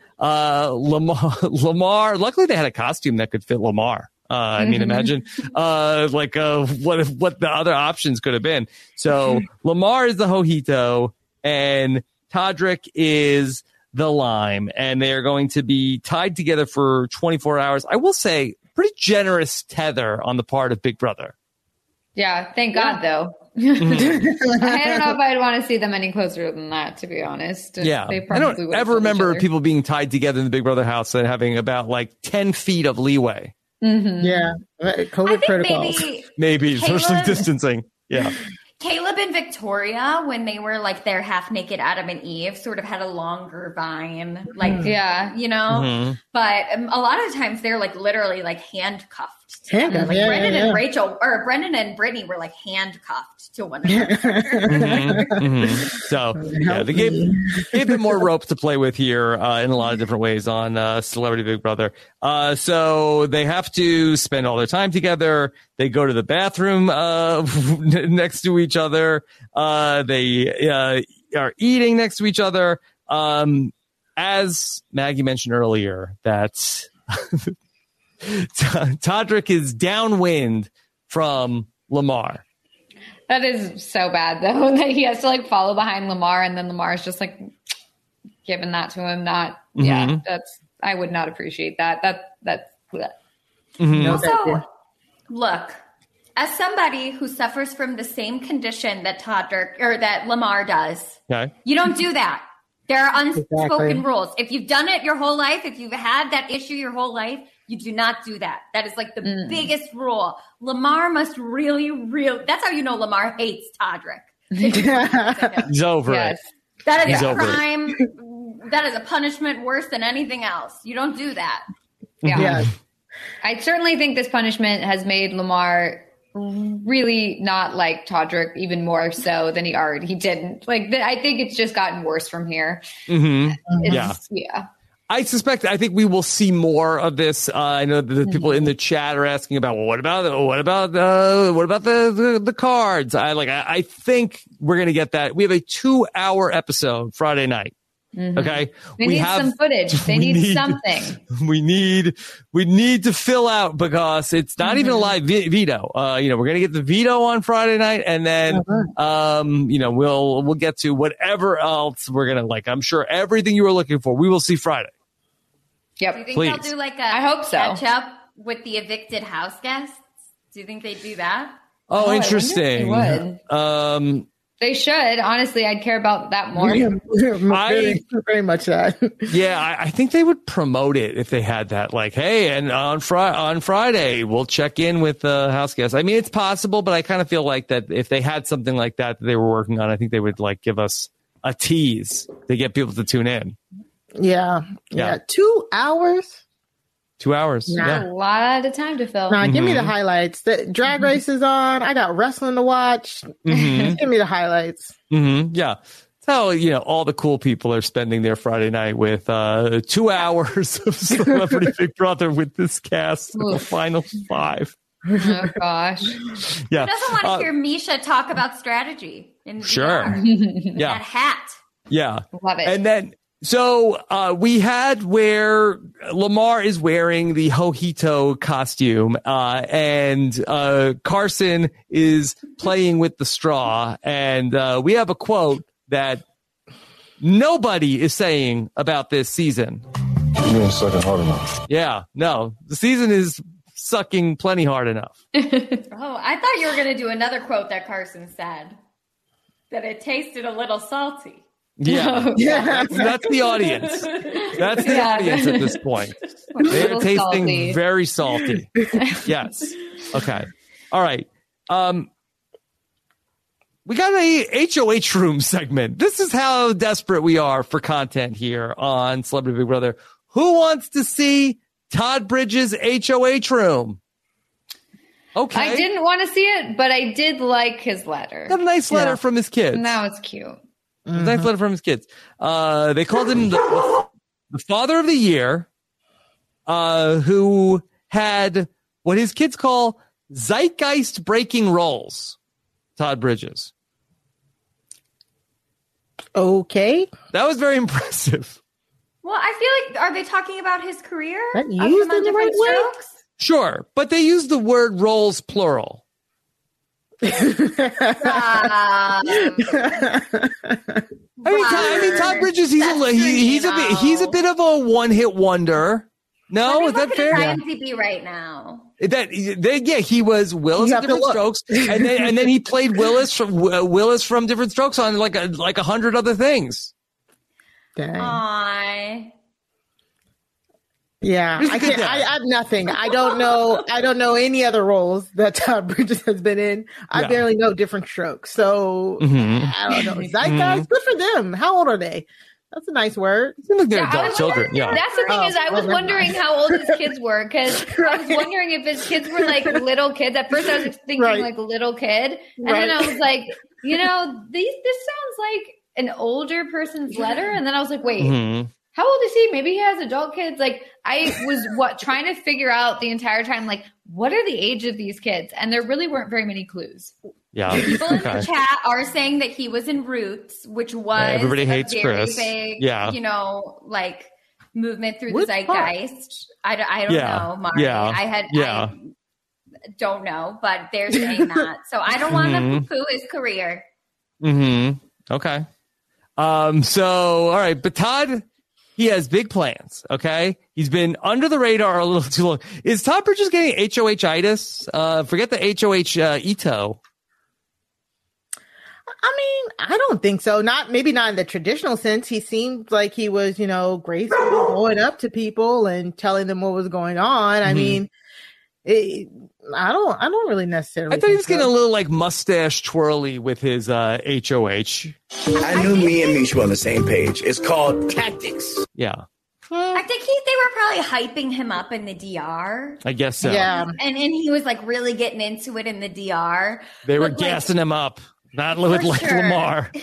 Lamar, luckily they had a costume that could fit Lamar. I mean, imagine, what the other options could have been. So Lamar is the Hojito and Todrick is the Lime, and they are going to be tied together for 24 hours. I will say pretty generous tether on the part of Big Brother. Yeah, thank God, though. I don't know if I'd want to see them any closer than that, to be honest. Yeah, I don't ever remember people being tied together in the Big Brother house and having about like 10 feet of leeway. Mm-hmm. Yeah, COVID protocols. Caleb, Maybe social distancing. Yeah. Caleb and Victoria, when they were like their half naked Adam and Eve, sort of had a longer vine, like But a lot of times they're like literally like handcuffed. Handcuffed, like Brendan and Rachel, or Brendan and Brittany were like handcuffed to one another. So they gave a bit more rope to play with here in a lot of different ways on Celebrity Big Brother. So they have to spend all their time together. They go to the bathroom next to each other. They are eating next to each other. As Maggie mentioned earlier, that Todrick is downwind from Lamar. That is so bad, though, that he has to like follow behind Lamar, and then Lamar's just like giving that to him. I would not appreciate that. Also, look, as somebody who suffers from the same condition that Todrick or that Lamar does, you don't do that. There are unspoken rules. If you've done it your whole life, if you've had that issue your whole life, you do not do that. That is like the biggest rule. Lamar must really, that's how you know Lamar hates Todrick. He's over it. That is a crime that is a punishment worse than anything else. You don't do that. Yeah. I certainly think this punishment has made Lamar really not like Todrick even more so than he didn't. Like, I think it's just gotten worse from here. Yeah. I think we will see more of this. I know the people in the chat are asking about, well, what about the cards? I think we're going to get that. We have a 2-hour episode Friday night. Okay. We need some footage. They need something. We need to fill out because it's not even a live veto. We're going to get the veto on Friday night and then, we'll get to whatever else we're going to I'm sure everything you were looking for, we will see Friday. Yep. Do you think Please. they'll do like a I hope so. catch up with the evicted house guests? Do you think they do that? Oh, interesting. They should. Honestly, I'd care about that more. Very much that. Yeah, I think they would promote it if they had that. Like, hey, and on Friday, we'll check in with the house guests. I mean, it's possible, but I kind of feel like that if they had something like that they were working on, I think they would give us a tease to get people to tune in. Yeah. 2 hours? 2 hours. A lot of time to fill. Give me the highlights. The drag race is on. I got wrestling to watch. Give me the highlights. Yeah. That's how, all the cool people are spending their Friday night with 2 hours of Celebrity Big Brother with this cast of the final 5. Oh, gosh. Yeah. Who doesn't want to hear Misha talk about strategy? Sure. That hat. Yeah. Love it. And then, so we had where Lamar is wearing the Hojito costume, and Carson is playing with the straw. And we have a quote that nobody is saying about this season. You ain't sucking hard enough. Yeah, no, the season is sucking plenty hard enough. Oh, I thought you were going to do another quote that Carson said, that it tasted a little salty. Yeah, that's the audience. That's the audience at this point. They're tasting salty. Very salty. Yes. Okay. All right. We got a HOH room segment. This is how desperate we are for content here on Celebrity Big Brother. Who wants to see Todd Bridges' HOH room? Okay. I didn't want to see it, but I did like his letter. Got a nice letter from his kids. Now it's cute. Nice letter from his kids. They called him the father of the year, who had what his kids call zeitgeist breaking roles. Todd Bridges. Okay. That was very impressive. Well, I feel like, are they talking about his career? That used in the right way? Sure, but they use the word roles plural. I mean, Todd Bridges. He's a bit of a one-hit wonder. No, is that fair? IMDb right now. He was Willis in Different Strokes, and then he played Willis from Different Strokes on like 100 other things. Dang. Aww. Yeah, I have nothing. I don't know any other roles that Todd Bridges has been in. I barely know Different Strokes. So I don't know. Zeitgeist, good for them. How old are they? That's a nice word. They're adult children. Yeah. That's the thing is I was wondering how old his kids were because I was wondering if his kids were like little kids. At first I was thinking like little kid. And then I was like, this sounds like an older person's letter. And then I was like, wait, how old is he? Maybe he has adult kids. Like I was trying to figure out the entire time, like, what are the age of these kids? And there really weren't very many clues. Yeah. People in the chat are saying that he was in Roots, which was everybody hates very Chris. Big, like movement through the zeitgeist. I don't know, Marty. I don't know, but they're saying that. So I don't want to poo-poo his career. Okay. So, all right. But Todd, he has big plans, okay? He's been under the radar a little too long. Is Todd Bridges getting HOH-itis? Forget the HOH Ito. I mean, I don't think so. Maybe not in the traditional sense. He seemed like he was, gracefully going up to people and telling them what was going on. I mean, I don't really necessarily. I thought he was getting a little like mustache twirly with his HOH. I knew me and Misha were on the same page. It's called tactics. Yeah. I think they were probably hyping him up in the DR. I guess so. Yeah. And he was like really getting into it in the DR. They were gassing him up. Not with like sure. Lamar.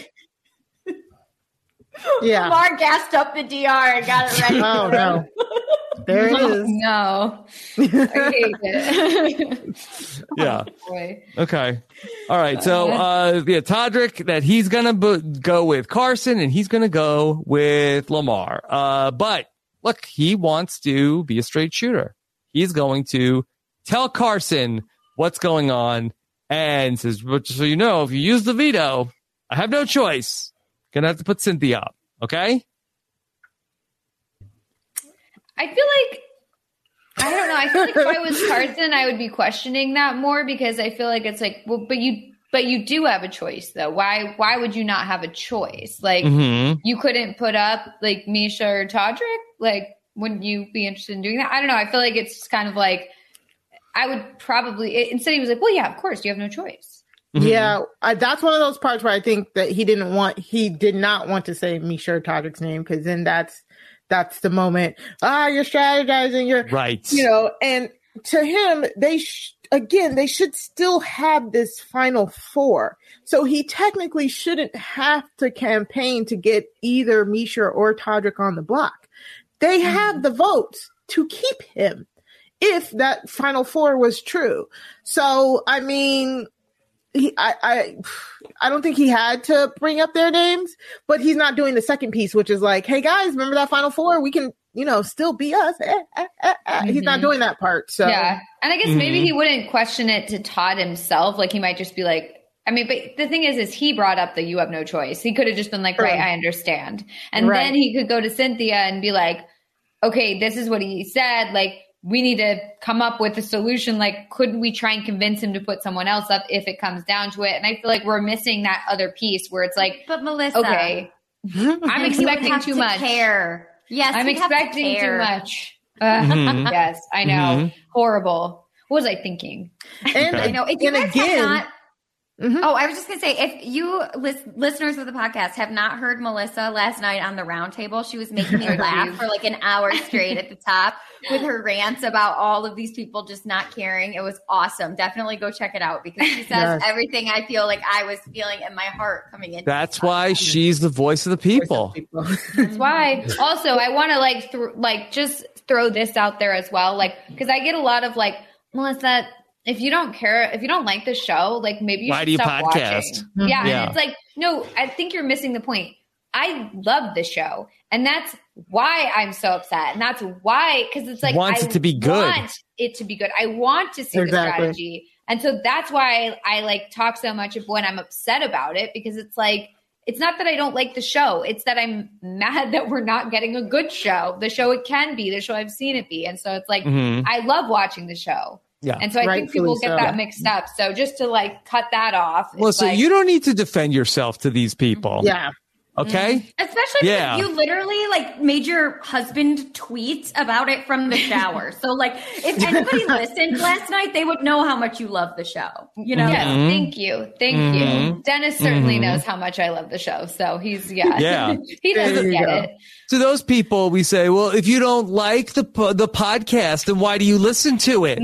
Yeah. Lamar gassed up the DR and got it ready. Oh, no. There it is. No. I hate it. Yeah. Oh, boy. Okay. All right. So, Todrick, that he's going to go with Carson and he's going to go with Lamar. But look, he wants to be a straight shooter. He's going to tell Carson what's going on and says, but so you know, if you use the veto, I have no choice. Gonna have to put Cynthia up. Okay. I feel like, I don't know. I feel like if I was Carson, I would be questioning that more because I feel like it's like, well, but you do have a choice though. Why would you not have a choice? Like you couldn't put up like Misha or Todrick? Like, wouldn't you be interested in doing that? I don't know. I feel like it's just kind of like, I would probably, instead he was like, well, yeah, of course you have no choice. Yeah, that's one of those parts where I think that he did not want to say Misha or Todrick's name because then that's the moment. You're strategizing. You're right. And to him, they should still have this final four. So he technically shouldn't have to campaign to get either Misha or Todrick on the block. They have the votes to keep him if that final four was true. So, I mean, I don't think he had to bring up their names, but he's not doing the second piece, which is like, hey guys, remember that final four? We can, still be us. He's not doing that part. So yeah. And I guess maybe he wouldn't question it to Todd himself. Like he might just be like, I mean, but the thing is he brought up that you have no choice. He could have just been like, right, I understand. And then he could go to Cynthia and be like, okay, this is what he said. Like, we need to come up with a solution. Like, couldn't we try and convince him to put someone else up if it comes down to it? And I feel like we're missing that other piece where it's like, but Melissa, okay, I'm expecting too much. Care. Yes, I'm expecting too much. Yes, I know. Horrible. What was I thinking? And I know. If you guys have not, oh, I was just going to say, if you listeners of the podcast have not heard Melissa last night on the round table, she was making me laugh for like an hour straight at the top with her rants about all of these people just not caring. It was awesome. Definitely go check it out because she says everything I feel like I was feeling in my heart coming in. That's why she's the voice of the people. That's why. Also, I want to just throw this out there as well. Like, because I get a lot of like, Melissa, if you don't care, if you don't like the show, like maybe you should stop watching. Yeah. And it's like, no, I think you're missing the point. I love the show. And that's why I'm so upset. And that's why, because it's like, I want it to be good. I want to see the strategy. And so that's why I like talk so much when I'm upset about it, because it's like, it's not that I don't like the show. It's that I'm mad that we're not getting a good show. The show it can be, the show I've seen it be. And so it's like, I love watching the show. Yeah. And so I think people get that mixed up. So just to like cut that off. Well, so you don't need to defend yourself to these people. Yeah. Okay. Especially if you literally like made your husband tweet about it from the shower. So like if anybody listened last night, they would know how much you love the show. Yes. Thank you. Thank you. Dennis certainly knows how much I love the show. So he's, he doesn't get it. To those people, we say, well, if you don't like the podcast, then why do you listen to it?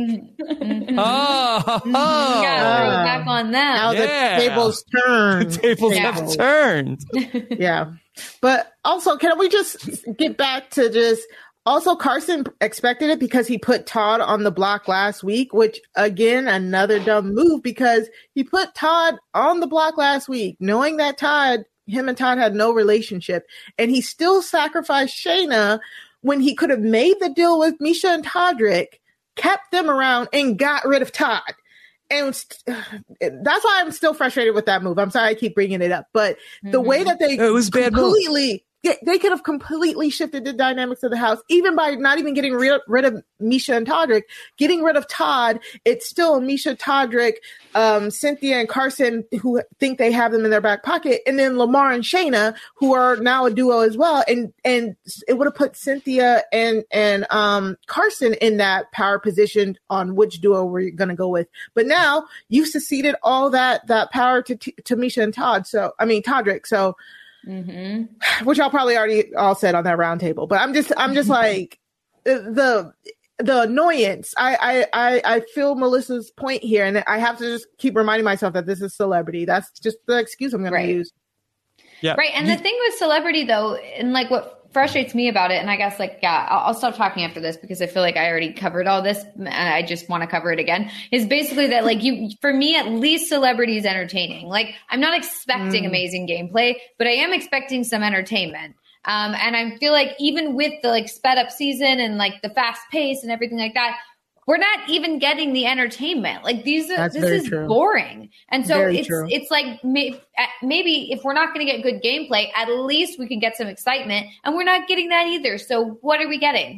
Back on that. Now the tables turned. The tables have turned. Yeah. But also, can we just get back to also Carson expected it because he put Todd on the block last week, which again, another dumb move because he put Todd on the block last week, knowing that him and Todd had no relationship, and he still sacrificed Shayna when he could have made the deal with Misha and Todrick, kept them around, and got rid of Todd. And that's why I'm still frustrated with that move. I'm sorry I keep bringing it up, but the way that they it was bad completely they could have completely shifted the dynamics of the house, even by not even getting rid of Misha and Todrick, getting rid of Todd. It's still Misha, Todrick, Cynthia and Carson, who think they have them in their back pocket, and then Lamar and Shayna, who are now a duo as well. And it would have put Cynthia and Carson in that power position on which duo we're going to go with. But now you've seceded all that power to Misha and Todrick. So, which I'll probably already all said on that round table. But I'm just like the annoyance. I feel Melissa's point here, and I have to just keep reminding myself that this is Celebrity. That's just the excuse I'm going to use. Yeah. Right. And the thing with Celebrity, though, and like what frustrates me about it, and I guess like, yeah, I'll stop talking after this because I feel like I already covered all this and I just want to cover it again, is basically that like for me, at least Celebrity is entertaining. Like I'm not expecting amazing gameplay, but I am expecting some entertainment. And I feel like even with the like sped up season and like the fast pace and everything like that, we're not even getting the entertainment. Like this is boring. And so it's like maybe if we're not going to get good gameplay, at least we can get some excitement, and we're not getting that either. So what are we getting?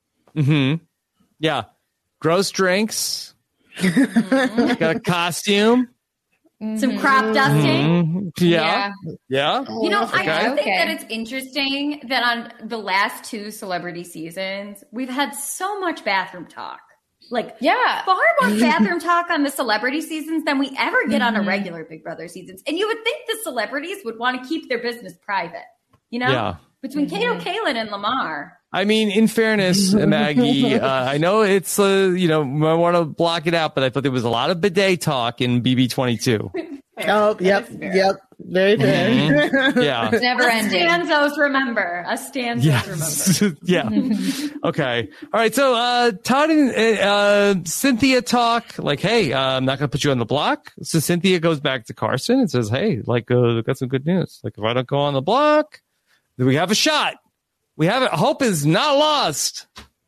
Yeah. Gross drinks. Got a costume. Some crop dusting. Yeah. You know, I think that it's interesting that on the last 2 Celebrity seasons, we've had so much bathroom talk. Like, far more bathroom talk on the Celebrity seasons than we ever get on a regular Big Brother seasons. And you would think the celebrities would want to keep their business private, you know? Yeah. Between Kato, Kaylin, and Lamar. I mean, in fairness, Maggie, I know it's, I want to block it out, but I thought there was a lot of bidet talk in BB22. Oh, yep. Very fair. Yeah. It's never ending. Stanzos remember. Remember. Yeah. Okay. All right. So, Todd and Cynthia talk like, hey, I'm not going to put you on the block. So Cynthia goes back to Carson and says, hey, like, we've got some good news. Like, if I don't go on the block, then we have a shot. We have it. Hope is not lost.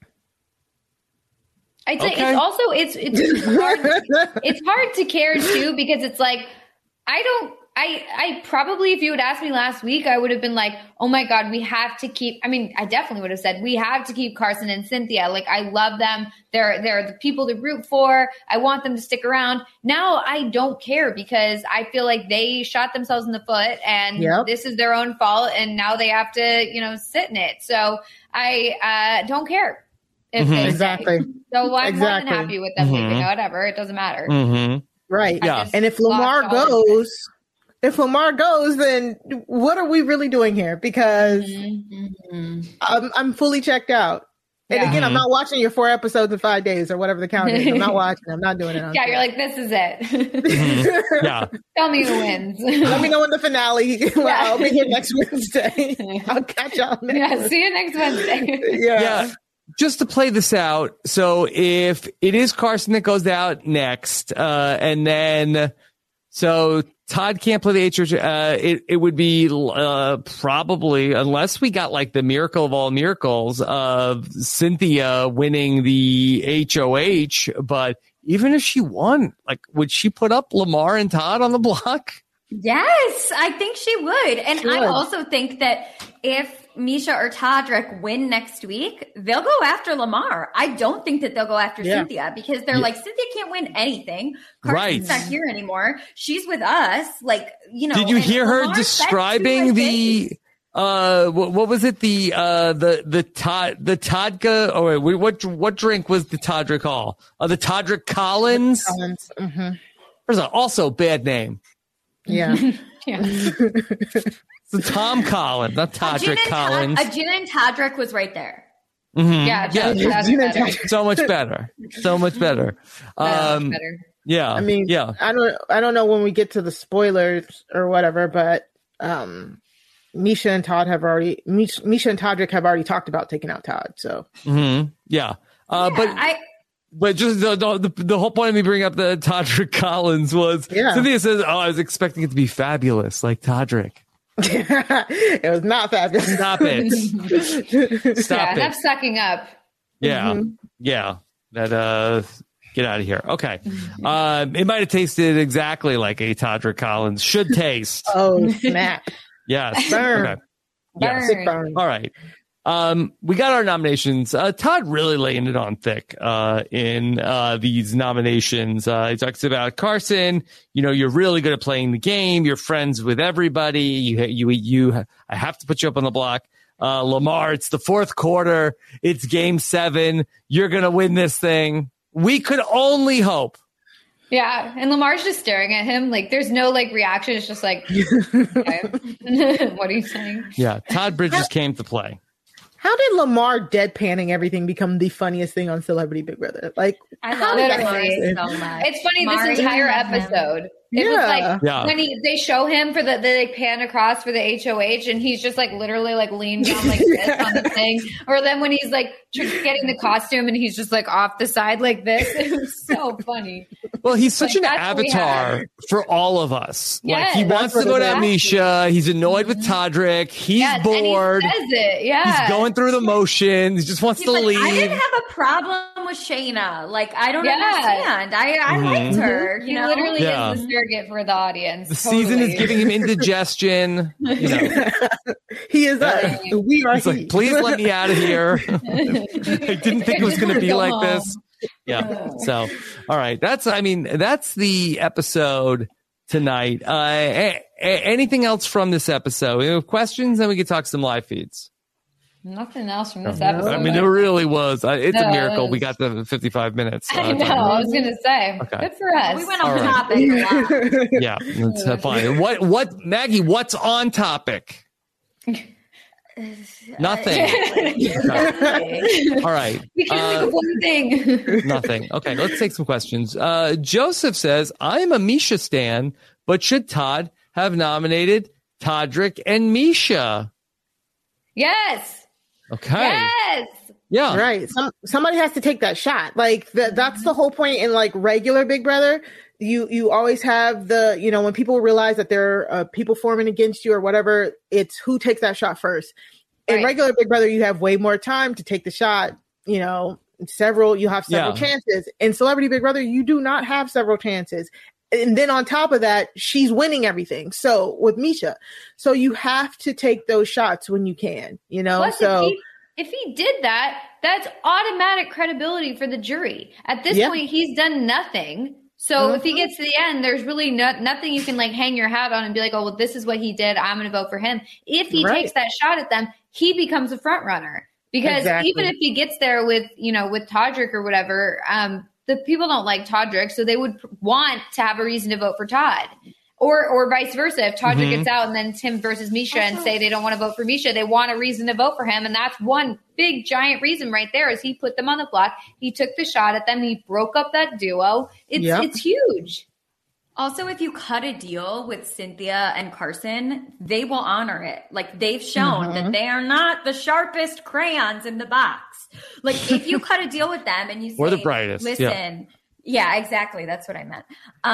I'd say it's also it's hard. It's hard to care too, because it's like I probably, if you would ask me last week, I would have been like, oh my God, we have to keep, I definitely would have said we have to keep Carson and Cynthia. Like, I love them. They're the people to root for. I want them to stick around. Now I don't care, because I feel like they shot themselves in the foot, and this is their own fault. And now they have to, sit in it. So I don't care. Exactly. So I'm more than happy with them leaving. Whatever. It doesn't matter. Right. Yeah. And if Lamar goes, then what are we really doing here? Because I'm fully checked out. And again, I'm not watching your 4 episodes in 5 days or whatever the count is. I'm not watching. I'm not doing it. You're like, this is it. Yeah. Tell me who wins. Let me know when the finale. I'll be here next Wednesday. I'll catch y'all next. See you next Wednesday. Yeah. Just to play this out, so if it is Carson that goes out next, and then so Todd can't play the HOH, it would be probably, unless we got like the miracle of all miracles of Cynthia winning the HOH. But even if she won, like, would she put up Lamar and Todd on the block? Yes, I think she would. And I also think that if Misha or Todrick win next week, they'll go after Lamar. I don't think that they'll go after Cynthia, because they're like, Cynthia can't win anything. Carson's not here anymore. She's with us. Like, Did you hear her describing the what was it? The Todka, or what drink was the Todrick Hall? The Todrick Collins. There's also bad name. Yeah. It's Tom Collins, not Todrick Collins. A Gina and Todrick was right there. Yeah. So much better. So much better. Better. Yeah. I don't know when we get to the spoilers or whatever, but Misha and Todrick have already talked about taking out Todd. So But just the whole point of me bringing up the Todrick Collins was Cynthia says, I was expecting it to be fabulous like Todrick. It was not fabulous. Stop it. Stop it. Enough sucking up. Yeah. Yeah. That get out of here. Okay. It might have tasted exactly like a Todrick Collins should taste. Oh, snap. Yes. Burn. Okay. Yes. Sick burn. All right. We got our nominations. Todd really laying it on thick in these nominations. He talks about Carson. You're really good at playing the game. You're friends with everybody. I have to put you up on the block. Lamar, it's the fourth quarter. It's game 7. You're going to win this thing. We could only hope. Yeah, and Lamar's just staring at him. Like, there's no, reaction. It's just like, okay. What are you saying? Yeah, Todd Bridges came to play. How did Lamar deadpanning everything become the funniest thing on Celebrity Big Brother? I love it so much. It's funny, this entire episode. It was when they show him for they pan across for the HOH and he's just literally leaned down this on the thing. Or then when he's getting the costume and he's just off the side like this. It was so funny. Well, he's such an avatar for all of us. Yes, he wants to go to Amisha. He's annoyed with Todrick. He's bored. And he says it. Yeah. He's going through the motions. He just wants to leave. I didn't have a problem with Shayna. I don't understand. I liked her. He literally is the surrogate for the audience. The season is giving him indigestion. He is us. We are he. Please let me out of here. I didn't think it was going to be like this. Yeah. So, all right. That's the episode tonight. Anything else from this episode? We have questions, then we can talk some live feeds. Nothing else from this episode. It really was. It's a miracle we got the 55 minutes. I know. I was going to say. Okay. Good for us. We went on topic a lot. Yeah, that's fine. What, Maggie, what's on topic? Nothing. All right. We can't think of one thing. Nothing. Okay, let's take some questions. Joseph says, I'm a Misha stan, but should Todd have nominated Todrick and Misha? Yes. Okay. Yes. Yeah. Right. Somebody has to take that shot. That's the whole point in regular Big Brother. You always have when people realize that there are people forming against you or whatever, it's who takes that shot first. In regular Big Brother, you have way more time to take the shot. You have several chances. In Celebrity Big Brother, you do not have several chances. And then on top of that, she's winning everything. So with Misha, so you have to take those shots when you can, Plus, so if he did that, that's automatic credibility for the jury. At this point, he's done nothing. So if he gets to the end, there's really nothing you can hang your hat on and be like, oh, well, this is what he did. I'm going to vote for him. If he takes that shot at them, he becomes a front runner because even if he gets there with Todrick or whatever, the people don't like Todrick, so they would want to have a reason to vote for Todd. Or vice versa. If Todrick gets out and then it's him versus Misha and say they don't want to vote for Misha, they want a reason to vote for him. And that's one big giant reason right there is he put them on the block. He took the shot at them. He broke up that duo. It's huge. Also, if you cut a deal with Cynthia and Carson, they will honor it. They've shown that they are not the sharpest crayons in the box. If you cut a deal with them and you say, we're the brightest. Listen, yeah, exactly. That's what I meant.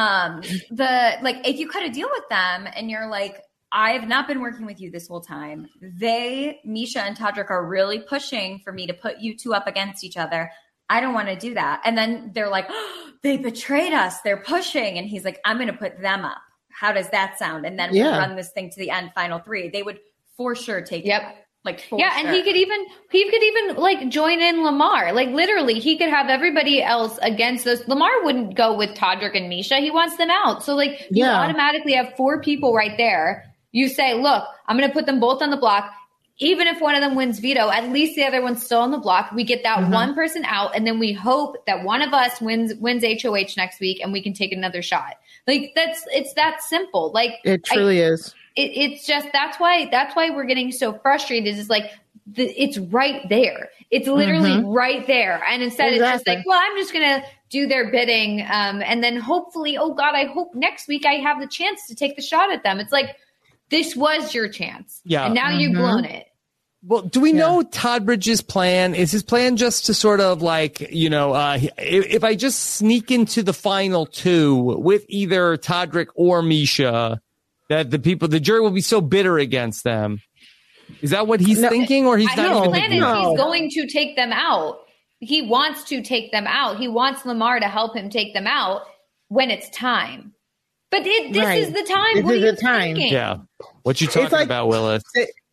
If you cut a deal with them and you're I have not been working with you this whole time. Misha and Todrick are really pushing for me to put you two up against each other. I don't want to do that. And then they're they betrayed us. They're pushing. And he's I'm going to put them up. How does that sound? And then we'll run this thing to the end, final 3. They would for sure take it. And he could even join in Lamar. Literally, he could have everybody else against those. Lamar wouldn't go with Todrick and Misha. He wants them out. So you automatically have 4 people right there. You say, look, I'm going to put them both on the block. Even if one of them wins veto, at least the other one's still on the block. We get that one person out, and then we hope that one of us wins HOH next week, and we can take another shot. It's that simple. It truly is. It's just that's why we're getting so frustrated. Is it's right there. It's literally right there, and instead it's just well, I'm just gonna do their bidding, and then hopefully, oh God, I hope next week I have the chance to take the shot at them. It's this was your chance, and now you've blown it. Well, do we know Todd Bridges' plan? Is his plan just to sort of if I just sneak into the final 2 with either Todrick or Misha, that the jury will be so bitter against them? Is that what he's thinking, or he's not even thinking? His plan is he's going to take them out. He wants to take them out. He wants Lamar to help him take them out when it's time. But this is the time. This is the time. Thinking? Yeah. What you talking about, Willis?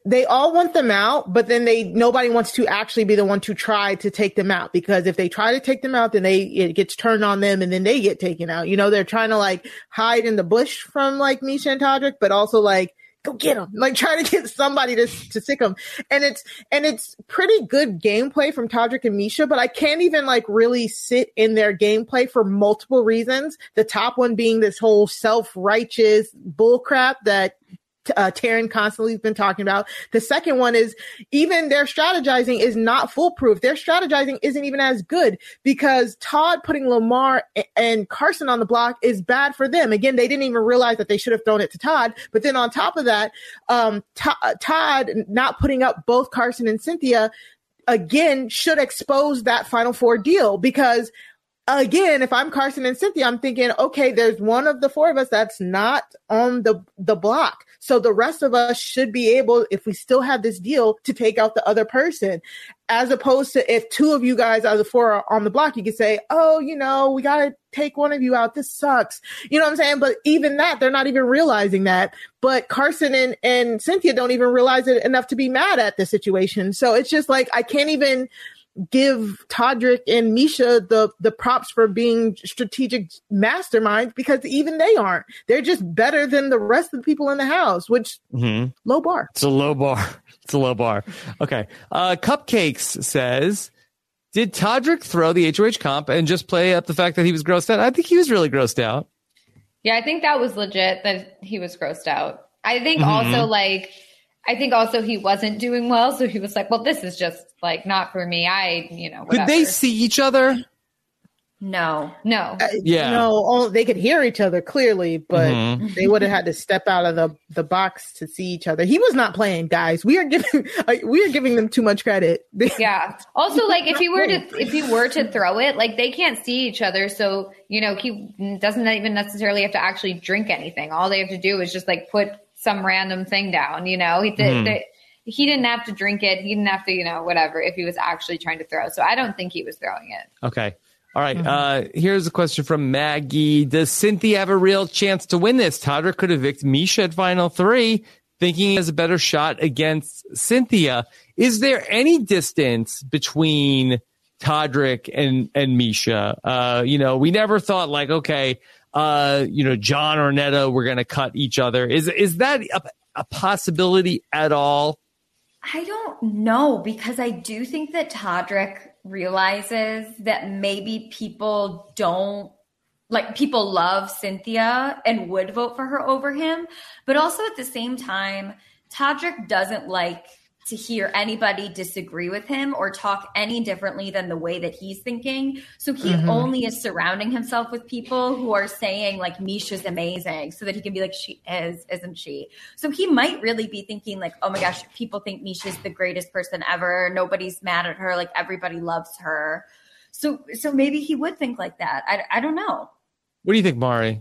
they all want them out, but then nobody wants to actually be the one to try to take them out, because if they try to take them out, then it gets turned on them and then they get taken out. You know, they're trying to like hide in the bush from like Misha and Todrick, but also like go get them, like try to get somebody to sick them. And it's pretty good gameplay from Todrick and Misha, but I can't even like really sit in their gameplay for multiple reasons. The top one being this whole self-righteous bullcrap that Taryn constantly has been talking about. The second one is even their strategizing is not foolproof. Their strategizing isn't even as good, because Todd putting Lamar and Carson on the block is bad for them. Again, they didn't even realize that they should have thrown it to Todd. But then on top of that, Todd not putting up both Carson and Cynthia again should expose that Final Four deal, because again, if I'm Carson and Cynthia, I'm thinking, okay, there's one of the four of us that's not on the block. So the rest of us should be able, if we still have this deal, to take out the other person. As opposed to if two of you guys out of the four are on the block, you could say, oh, you know, we got to take one of you out. This sucks. You know what I'm saying? But even that, they're not even realizing that. But Carson and Cynthia don't even realize it enough to be mad at the situation. So it's just like, I can't even give Todrick and Misha the props for being strategic masterminds, because even they aren't. They're just better than the rest of the people in the house, which low bar. It's a low bar. It's a low bar. Okay. Cupcakes says, did Todrick throw the HOH comp and just play up the fact that he was grossed out? I think he was really grossed out. Yeah, I think that was legit, that he was grossed out. I think also he wasn't doing well, so he was like, well, this is just like not for me. Whatever. Could they see each other? No. Yeah. No, they could hear each other clearly, but they would have had to step out of the box to see each other. He was not playing, guys. We are giving them too much credit. Yeah. Also, like if he were to throw it, like they can't see each other, so he doesn't even necessarily have to actually drink anything. All they have to do is just like put some random thing down. He didn't have to drink it. He didn't have to, whatever, if he was actually trying to throw. So I don't think he was throwing it. Okay. All right. Here's a question from Maggie. Does Cynthia have a real chance to win this? Todrick could evict Misha at Final 3, thinking he has a better shot against Cynthia. Is there any distance between Todrick and Misha? We never thought like, okay, John or Neto were going to cut each other. Is that a possibility at all? I don't know, because I do think that Todrick realizes that maybe people love Cynthia and would vote for her over him. But also at the same time, Todrick doesn't like to hear anybody disagree with him or talk any differently than the way that he's thinking. So he only is surrounding himself with people who are saying like Misha's amazing, so that he can be like, she is, isn't she? So he might really be thinking like, oh my gosh, people think Misha's the greatest person ever. Nobody's mad at her. Like everybody loves her. So maybe he would think like that. I don't know. What do you think, Mari?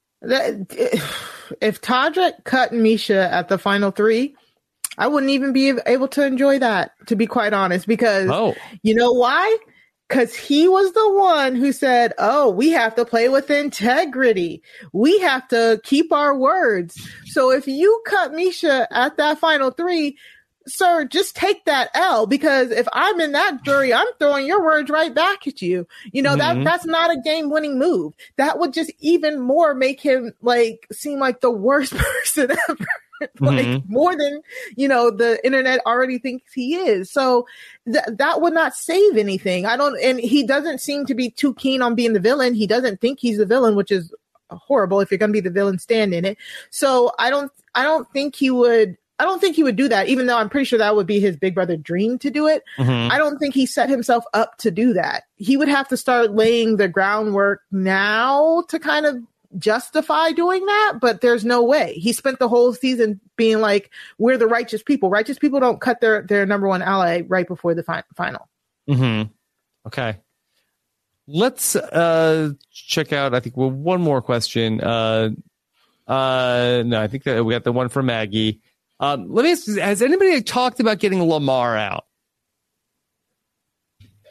If Todrick cut Misha at the Final 3, I wouldn't even be able to enjoy that, to be quite honest, because you know why? Because he was the one who said, oh, we have to play with integrity. We have to keep our words. So if you cut Misha at that Final 3, sir, just take that L, because if I'm in that jury, I'm throwing your words right back at you. That's not a game-winning move. That would just even more make him like seem like the worst person ever. More than the internet already thinks he is. So that would not save anything. And he doesn't seem to be too keen on being the villain. He doesn't think he's the villain, which is horrible if you're going to be the villain, stand in it. So I don't think he would do that, even though I'm pretty sure that would be his big brother dream to do it. I don't think he set himself up to do that. He would have to start laying the groundwork now to kind of justify doing that, but there's no way. He spent the whole season being like, we're the righteous people. Righteous people don't cut their number one ally right before the final. Okay. Let's check out, I think, one more question. No, I think that we got the one from Maggie. Let me ask, has anybody talked about getting Lamar out?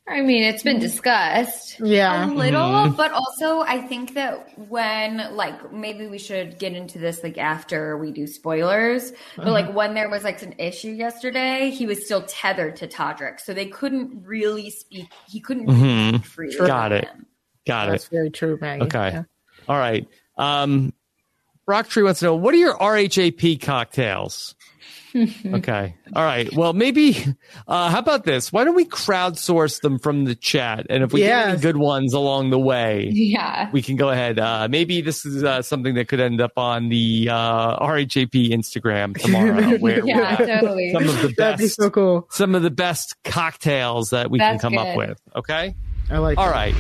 I mean, it's been discussed. Yeah. A little, but also I think that when, like, maybe we should get into this, like, after we do spoilers, but, like, when there was, like, an issue yesterday, he was still tethered to Todrick, so they couldn't really speak. He couldn't speak freely. Got it. That's very true, Maggie. Okay. Yeah. All right. Rocktree wants to know, what are your RHAP cocktails? Okay. All right. Well, maybe, how about this? Why don't we crowdsource them from the chat? And if we get any good ones along the way, we can go ahead. Maybe this is something that could end up on the RHAP Instagram tomorrow. Where totally. Some of the best, that'd be so cool. Some of the best cocktails that we can come up with. Okay. I like All that. right.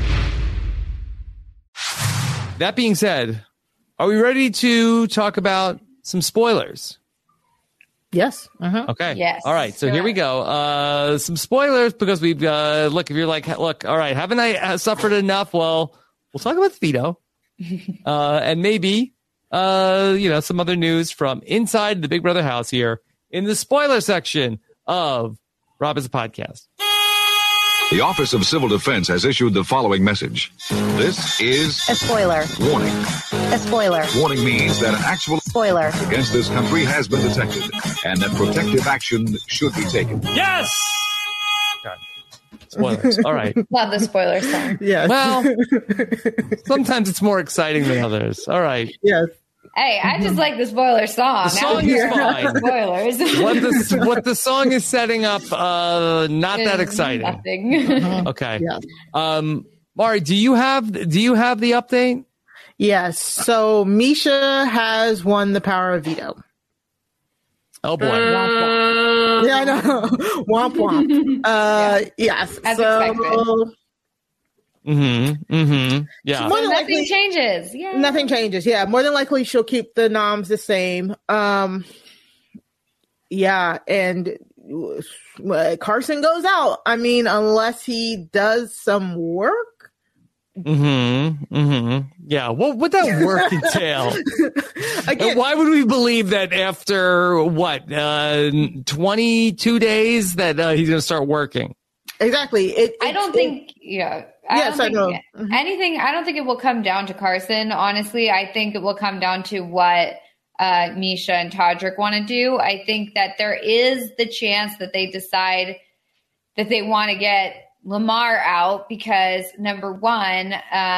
That being said, are we ready to talk about some spoilers? Yes. Okay. Yes. All right. So here we go. Some spoilers because we've look. If you're like, look, all right, haven't I suffered enough? Well, we'll talk about Vito, and maybe some other news from inside the Big Brother house here in the spoiler section of Rob is a Podcast. The Office of Civil Defense has issued the following message. This is a spoiler. Warning. A spoiler. Warning means that an actual spoiler against this country has been detected and that protective action should be taken. Yes! God. Spoilers. All right. Love the spoiler song. Yes. Well, sometimes it's more exciting than others. All right. Yes. Hey, I just like the spoiler song. The song is fine. Spoilers. What the song is setting up, not that exciting. Nothing. Okay. Yeah. Mari, do you have the update? Yes. So Misha has won the power of veto. Oh boy. Yeah, I know. Womp womp. Yes. As so expected. Yeah. more than Nothing likely, changes. Yeah. nothing changes. Yeah. More than likely she'll keep the noms the same. Yeah, and Carson goes out. I mean, unless he does some work. Yeah. What would that work entail? Again, And why would we believe that after 22 days that he's going to start working? exactly. I don't think. Yeah. Yes, I know. Anything. I don't think it will come down to Carson. Honestly, I think it will come down to what Misha and Todrick want to do. I think that there is the chance that they decide that they want to get Lamar out because number one,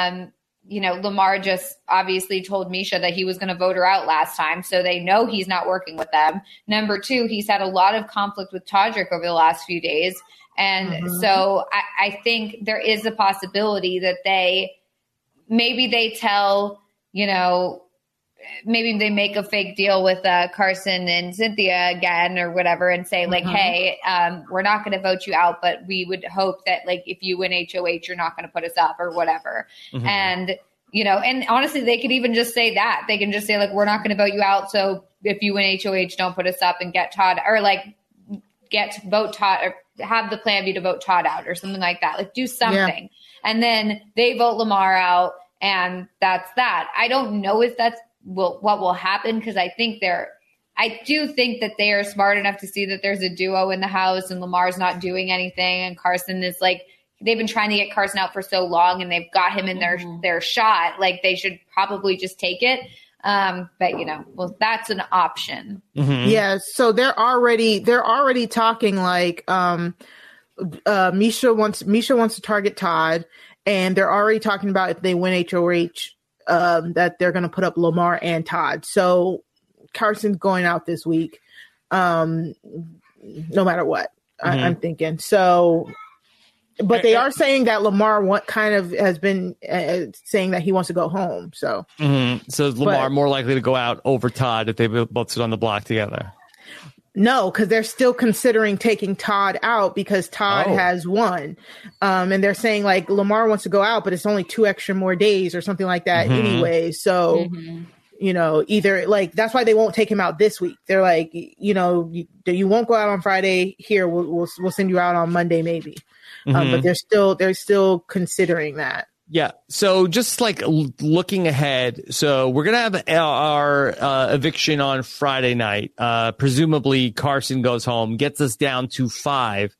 Lamar just obviously told Misha that he was going to vote her out last time. So they know he's not working with them. Number two, he's had a lot of conflict with Todrick over the last few days. And so I think there is a possibility that maybe they tell, maybe they make a fake deal with Carson and Cynthia again or whatever and say like, hey, we're not going to vote you out, but we would hope that like if you win HOH, you're not going to put us up or whatever. And, and honestly, they could even just say that. They can just say like, we're not going to vote you out. So if you win HOH, don't put us up and get Todd or like vote Todd or have the plan B to vote Todd out or something like that. Like do something. Yeah. And then they vote Lamar out and that's that. I don't know if that's what will happen because I do think that they are smart enough to see that there's a duo in the house and Lamar's not doing anything and Carson is like they've been trying to get Carson out for so long and they've got him in their shot. Like they should probably just take it. But that's an option. Yeah. So they're already talking like Misha wants to target Todd, and they're already talking about if they win HOH, that they're going to put up Lamar and Todd. So Carson's going out this week, no matter what. I'm thinking so. But they are saying that Lamar has been saying that he wants to go home. So, so is Lamar more likely to go out over Todd if they both sit on the block together? No, because they're still considering taking Todd out because Todd has won. And they're saying like Lamar wants to go out, but it's only 2 extra more days or something like that anyway. So, either like that's why they won't take him out this week. They're like, you won't go out on Friday. Here, we'll send you out on Monday maybe. But they're still considering that. Yeah. So just like looking ahead, so we're going to have our eviction on Friday night. Presumably Carson goes home, gets us down to 5.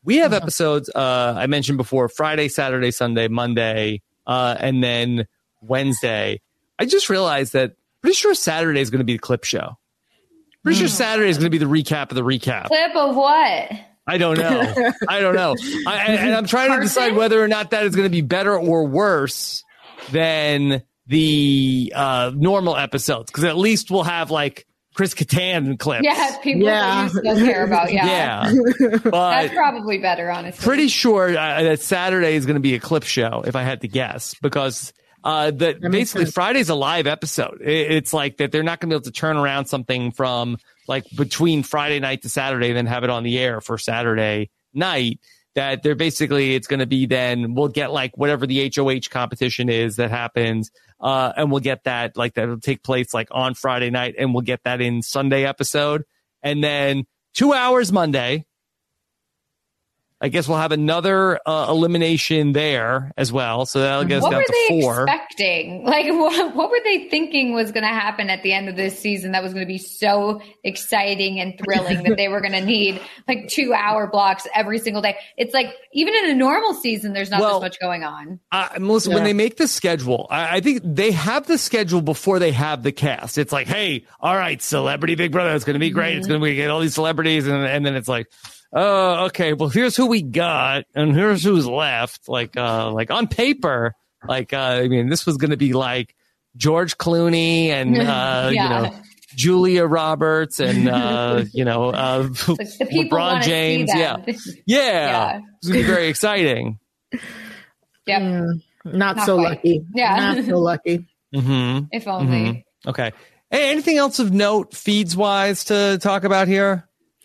We have episodes, I mentioned before, Friday, Saturday, Sunday, Monday, and then Wednesday. I just realized that pretty sure Saturday is going to be the clip show. Pretty sure Saturday is going to be the recap of the recap. Clip of what? I don't know. And I'm trying to decide whether or not that is going to be better or worse than the normal episodes. Because at least we'll have like Chris Kattan clips. Yeah, people that you still care about. Yeah. But that's probably better, honestly. Pretty sure that Saturday is going to be a clip show, if I had to guess, because basically Friday's a live episode. It's like that they're not going to be able to turn around something from like between Friday night to Saturday and then have it on the air for Saturday night. That they're basically, it's going to be then we'll get like whatever the HOH competition is that happens. And we'll get that, like that'll take place like on Friday night, and we'll get that in Sunday episode. And then 2 hours Monday. I guess we'll have another elimination there as well. So that'll get us down to 4. What were they expecting? Like, what were they thinking was going to happen at the end of this season that was going to be so exciting and thrilling that they were going to need like 2 hour blocks every single day? It's like, even in a normal season, there's not this much going on. Melissa, when they make the schedule, I think they have the schedule before they have the cast. It's like, hey, all right, Celebrity Big Brother, it's going to be great. It's going to be get all these celebrities. And then it's like, oh, okay. Well, here's who we got, and here's who's left. Like on paper, I mean, this was going to be like George Clooney and you know, Julia Roberts and you know, LeBron James. Yeah. It's going to be very exciting. Yep. Not so quite. Lucky. Yeah. Not so lucky. If only. Okay. Hey, anything else of note, feeds wise, to talk about here?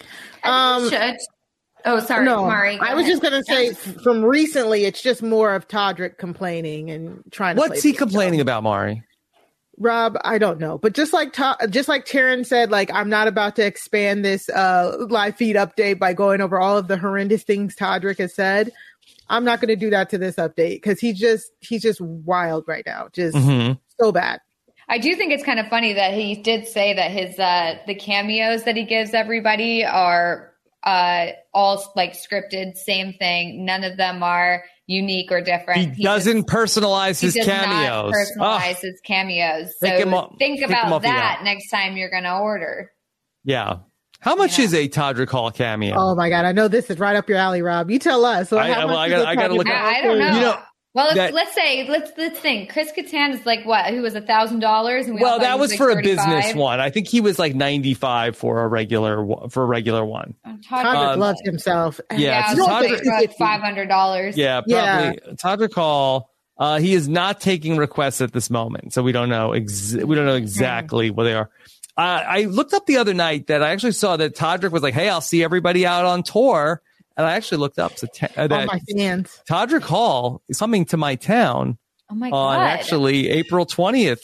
Oh, sorry, no, Mari. I was just going to say from recently, it's just more of Todrick complaining and trying to. What's he complaining about, Mari? Rob, I don't know, but just like Taryn said, like I'm not about to expand this live feed update by going over all of the horrendous things Todrick has said. I'm not going to do that to this update because he's just wild right now, just so bad. I do think it's kind of funny that he did say that his the cameos that he gives everybody are all like scripted, same thing. None of them are unique or different. He doesn't personalize his cameos. Personalize his cameos. So think about that next time you're going to order. Yeah. How much is a Todrick Hall cameo? Oh my God. I know this is right up your alley, Rob. You tell us. So I got to look at I don't know. You know, well, let's think. Chris Kattan is like what? Who was $1,000? And well, that was for a business one. I think he was like $95 for a regular one. Todrick loves himself. Yeah, Todrick like $500. Yeah, probably. Yeah. Todrick Hall. He is not taking requests at this moment, so we don't know. We don't know exactly what they are. I looked up the other night that I actually saw that Todrick was like, "Hey, I'll see everybody out on tour." And I actually looked up that my fans. Todrick Hall is coming to my town. Oh my God. On actually April 20th,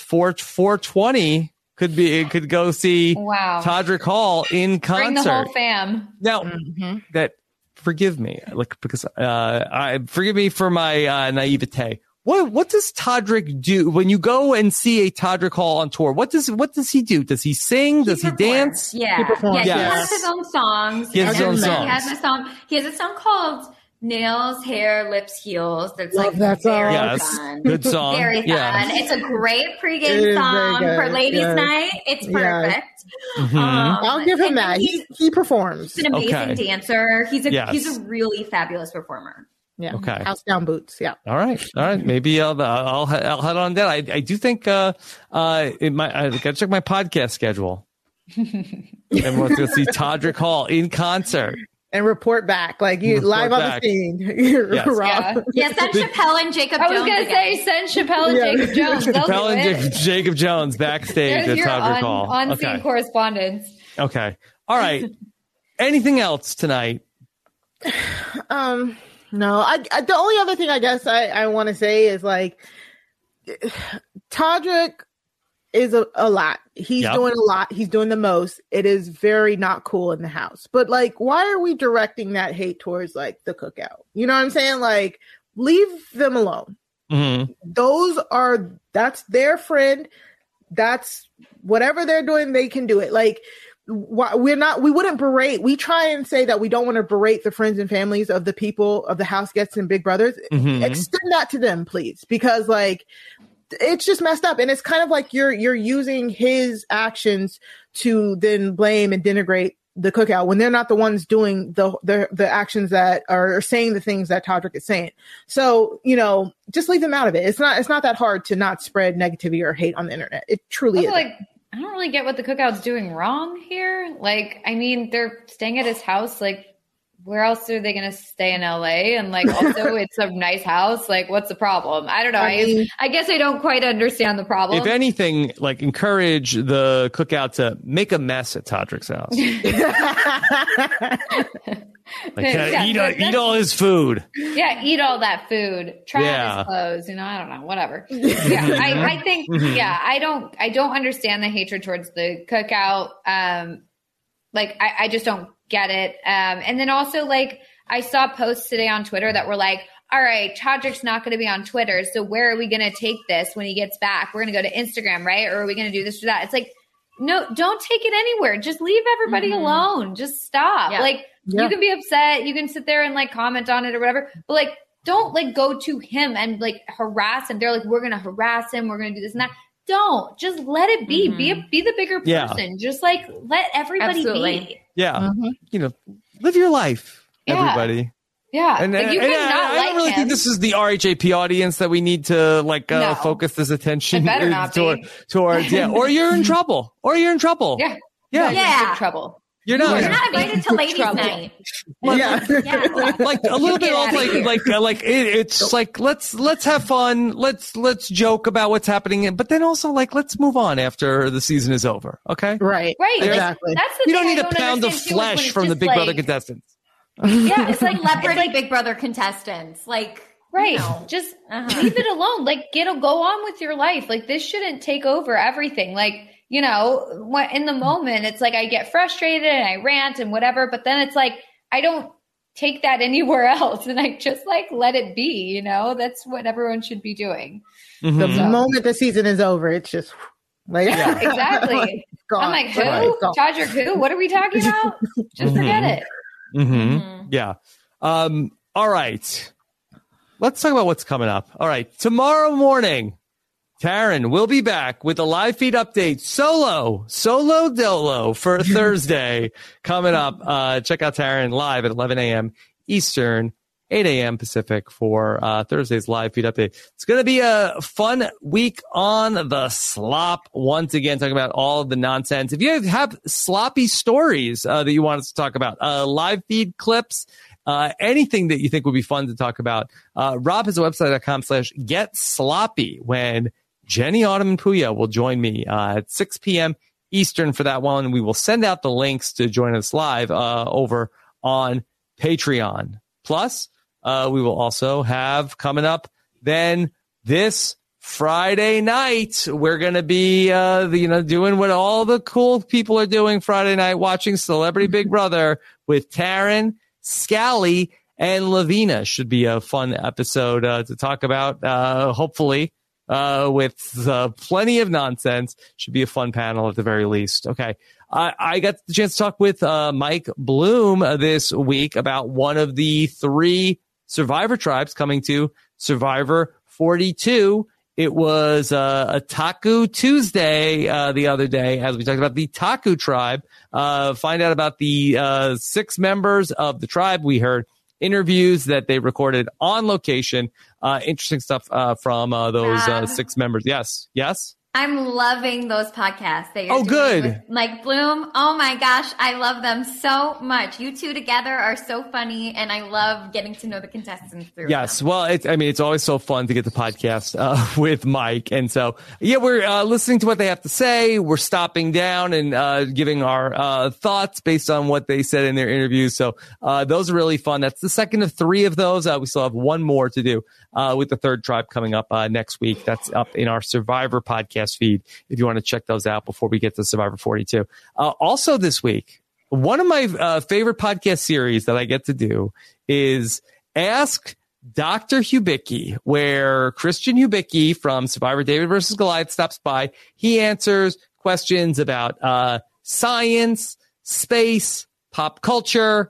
420 could go see Todrick Hall in concert. Bring the whole fam. Now that forgive me, because forgive me for my naivete. What does Todrick do when you go and see a Todrick Hall on tour? What does he do? Does he sing? Does he dance? Yeah. He performs. Yeah. He has his own songs. He has his own songs. He has a song called Nails, Hair, Lips, Heels. That's love like that song. very fun. Good song. Very fun. Yeah. It's a great pregame song for ladies' night. It's perfect. I'll give him that. He performs. He's an amazing dancer. He's a really fabulous performer. Yeah. Okay. House down boots. Yeah. All right. Maybe I'll head on that. I do think I gotta check my podcast schedule. And we'll go see Todrick Hall in concert and report back, like you live on the scene. Yes. Send Chappelle and Jacob Jones. I was gonna say send Chappelle and Jacob Jones. Chappelle and Jacob Jones backstage at Todrick Hall. On-scene correspondence. Okay. All right. Anything else tonight? No, the only other thing I guess I want to say is like Todrick is a lot. He's doing a lot. He's doing the most. It is very not cool in the house. But like, why are we directing that hate towards like the cookout? You know what I'm saying? Like, leave them alone. That's their friend. That's whatever they're doing, they can do it. Like, we wouldn't berate. We try and say that we don't want to berate the friends and families of the people of the house guests and Big Brothers. Mm-hmm. Extend that to them, please, because like it's just messed up, and it's kind of like you're using his actions to then blame and denigrate the cookout when they're not the ones doing the actions that are saying the things that Todrick is saying. So, just leave them out of it. It's not that hard to not spread negativity or hate on the internet. It truly is. Like, I don't really get what the cookout's doing wrong here. Like, I mean, they're staying at his house. Like, where else are they going to stay in LA? And like, also it's a nice house. Like, what's the problem? I don't know. I guess I don't quite understand the problem. If anything, like encourage the cookout to make a mess at Todrick's house. Eat all his food. Yeah, eat all that food. Try his clothes. I don't know. Whatever. Yeah, I think. Yeah, I don't understand the hatred towards the cookout. I just don't get it. And then also, like, I saw posts today on Twitter that were like, all right, Todrick's not going to be on Twitter, so where are we going to take this when he gets back? We're going to go to Instagram, right? Or are we going to do this or that? It's like, no, don't take it anywhere. Just leave everybody alone. Just stop. Yeah. You can be upset. You can sit there and, like, comment on it or whatever. But, like, don't, like, go to him and, like, harass him. They're like, we're going to harass him. We're going to do this and that. Don't. Just let it be. Be the bigger person. Just, like, let everybody be. Yeah. Live your life, everybody. Yeah. And, like, you cannot I don't really think this is the RHAP audience that we need to focus this attention towards. Yeah. Or you're in trouble. Yeah. Yeah. You're in trouble. You're not invited to ladies' night. Like a little bit off, it's like let's have fun, let's joke about what's happening, but then also like let's move on after the season is over. Okay, right, exactly. That's the you don't need a pound of flesh from the Big Brother contestants. Yeah, it's like celebrity Big Brother contestants, like. Right. Just leave it alone. Like, go on with your life. Like, this shouldn't take over everything. Like, in the moment, it's like I get frustrated and I rant and whatever, but then it's like I don't take that anywhere else, and I just like let it be. That's what everyone should be doing. Mm-hmm. The moment the season is over, it's just like exactly. I'm like, who? Todrick who? What are we talking about? Just forget it. Mm-hmm. Yeah. All right. Let's talk about what's coming up. All right. Tomorrow morning, Taryn will be back with a live feed update. Solo Dolo for Thursday coming up. Check out Taryn live at 11 a.m. Eastern, 8 a.m. Pacific for Thursday's live feed update. It's going to be a fun week on the slop. Once again, talking about all of the nonsense. If you have sloppy stories that you want us to talk about, live feed clips, anything that you think would be fun to talk about, Rob has a website.com/getsloppy when Jenny, Autumn, and Puya will join me at 6 p.m. Eastern for that one. We will send out the links to join us live over on Patreon. Plus, we will also have coming up then this Friday night, we're going to be, doing what all the cool people are doing Friday night, watching Celebrity Big Brother with Taryn, Scally, and Lavina. Should be a fun episode to talk about, hopefully. With plenty of nonsense. Should be a fun panel at the very least. Okay. I got the chance to talk with Mike Bloom this week about one of the 3 Survivor tribes coming to Survivor 42. It was a Taku Tuesday the other day, as we talked about the Taku tribe. Find out about the 6 members of the tribe. We heard interviews that they recorded on location. Interesting stuff from those 6 members. Yes. I'm loving those podcasts that you're doing good. With Mike Bloom. Oh my gosh, I love them so much. You two together are so funny, and I love getting to know the contestants through them. Well, it's always so fun to get the podcast with Mike. And so, we're listening to what they have to say. We're stopping down and giving our thoughts based on what they said in their interviews. So those are really fun. That's the second of 3 of those. We still have one more to do with the 3rd tribe coming up next week. That's up in our Survivor podcast feed if you want to check those out before we get to Survivor 42. Also this week, one of my favorite podcast series that I get to do is Ask Dr. Hubicki, where Christian Hubicki from Survivor David versus Goliath stops by. He answers questions about science, space, pop culture,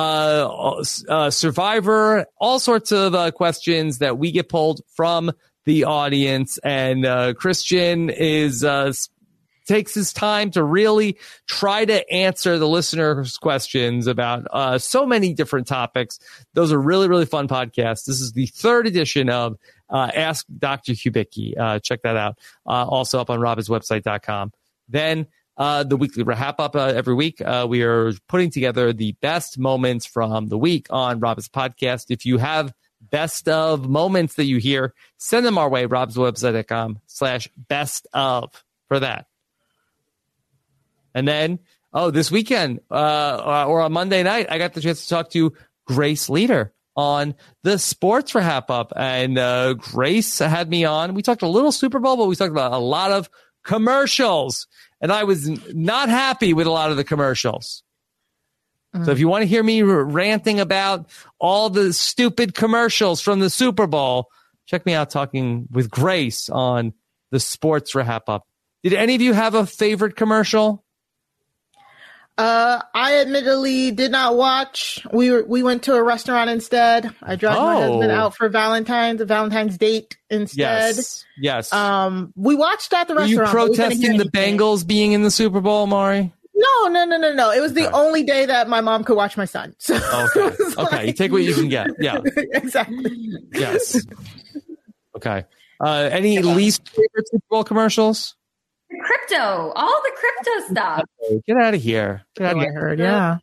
Survivor, all sorts of questions that we get pulled from the audience. And Christian takes his time to really try to answer the listeners' questions about so many different topics. Those are really, really fun podcasts. This is the 3rd edition of Ask Dr. Kubicki. Check that out. Also up on robbinswebsite.com. Then the weekly wrap up every week. We are putting together the best moments from the week on Rob's podcast. If you have best of moments that you hear, send them our way, robswebsite.com/best of for that. And then, this weekend, or on Monday night, I got the chance to talk to Grace Leader on the Sports Wrap Up. And Grace had me on. We talked a little Super Bowl, but we talked about a lot of commercials. And I was not happy with a lot of the commercials. So if you want to hear me ranting about all the stupid commercials from the Super Bowl, check me out talking with Grace on the Sports Wrap Up. Did any of you have a favorite commercial? I admittedly did not watch. We went to a restaurant instead. I dragged my husband out for Valentine's date instead. Yes. We watched at the restaurant. Were you protesting the Bengals being in the Super Bowl, Mari? No. It was the only day that my mom could watch my son. So Okay. You take what you can get. Yeah. Exactly. Yes. Okay. Any least favorite Super Bowl commercials? Crypto, all the crypto stuff. Get out of here. Get out of here. I heard, yeah.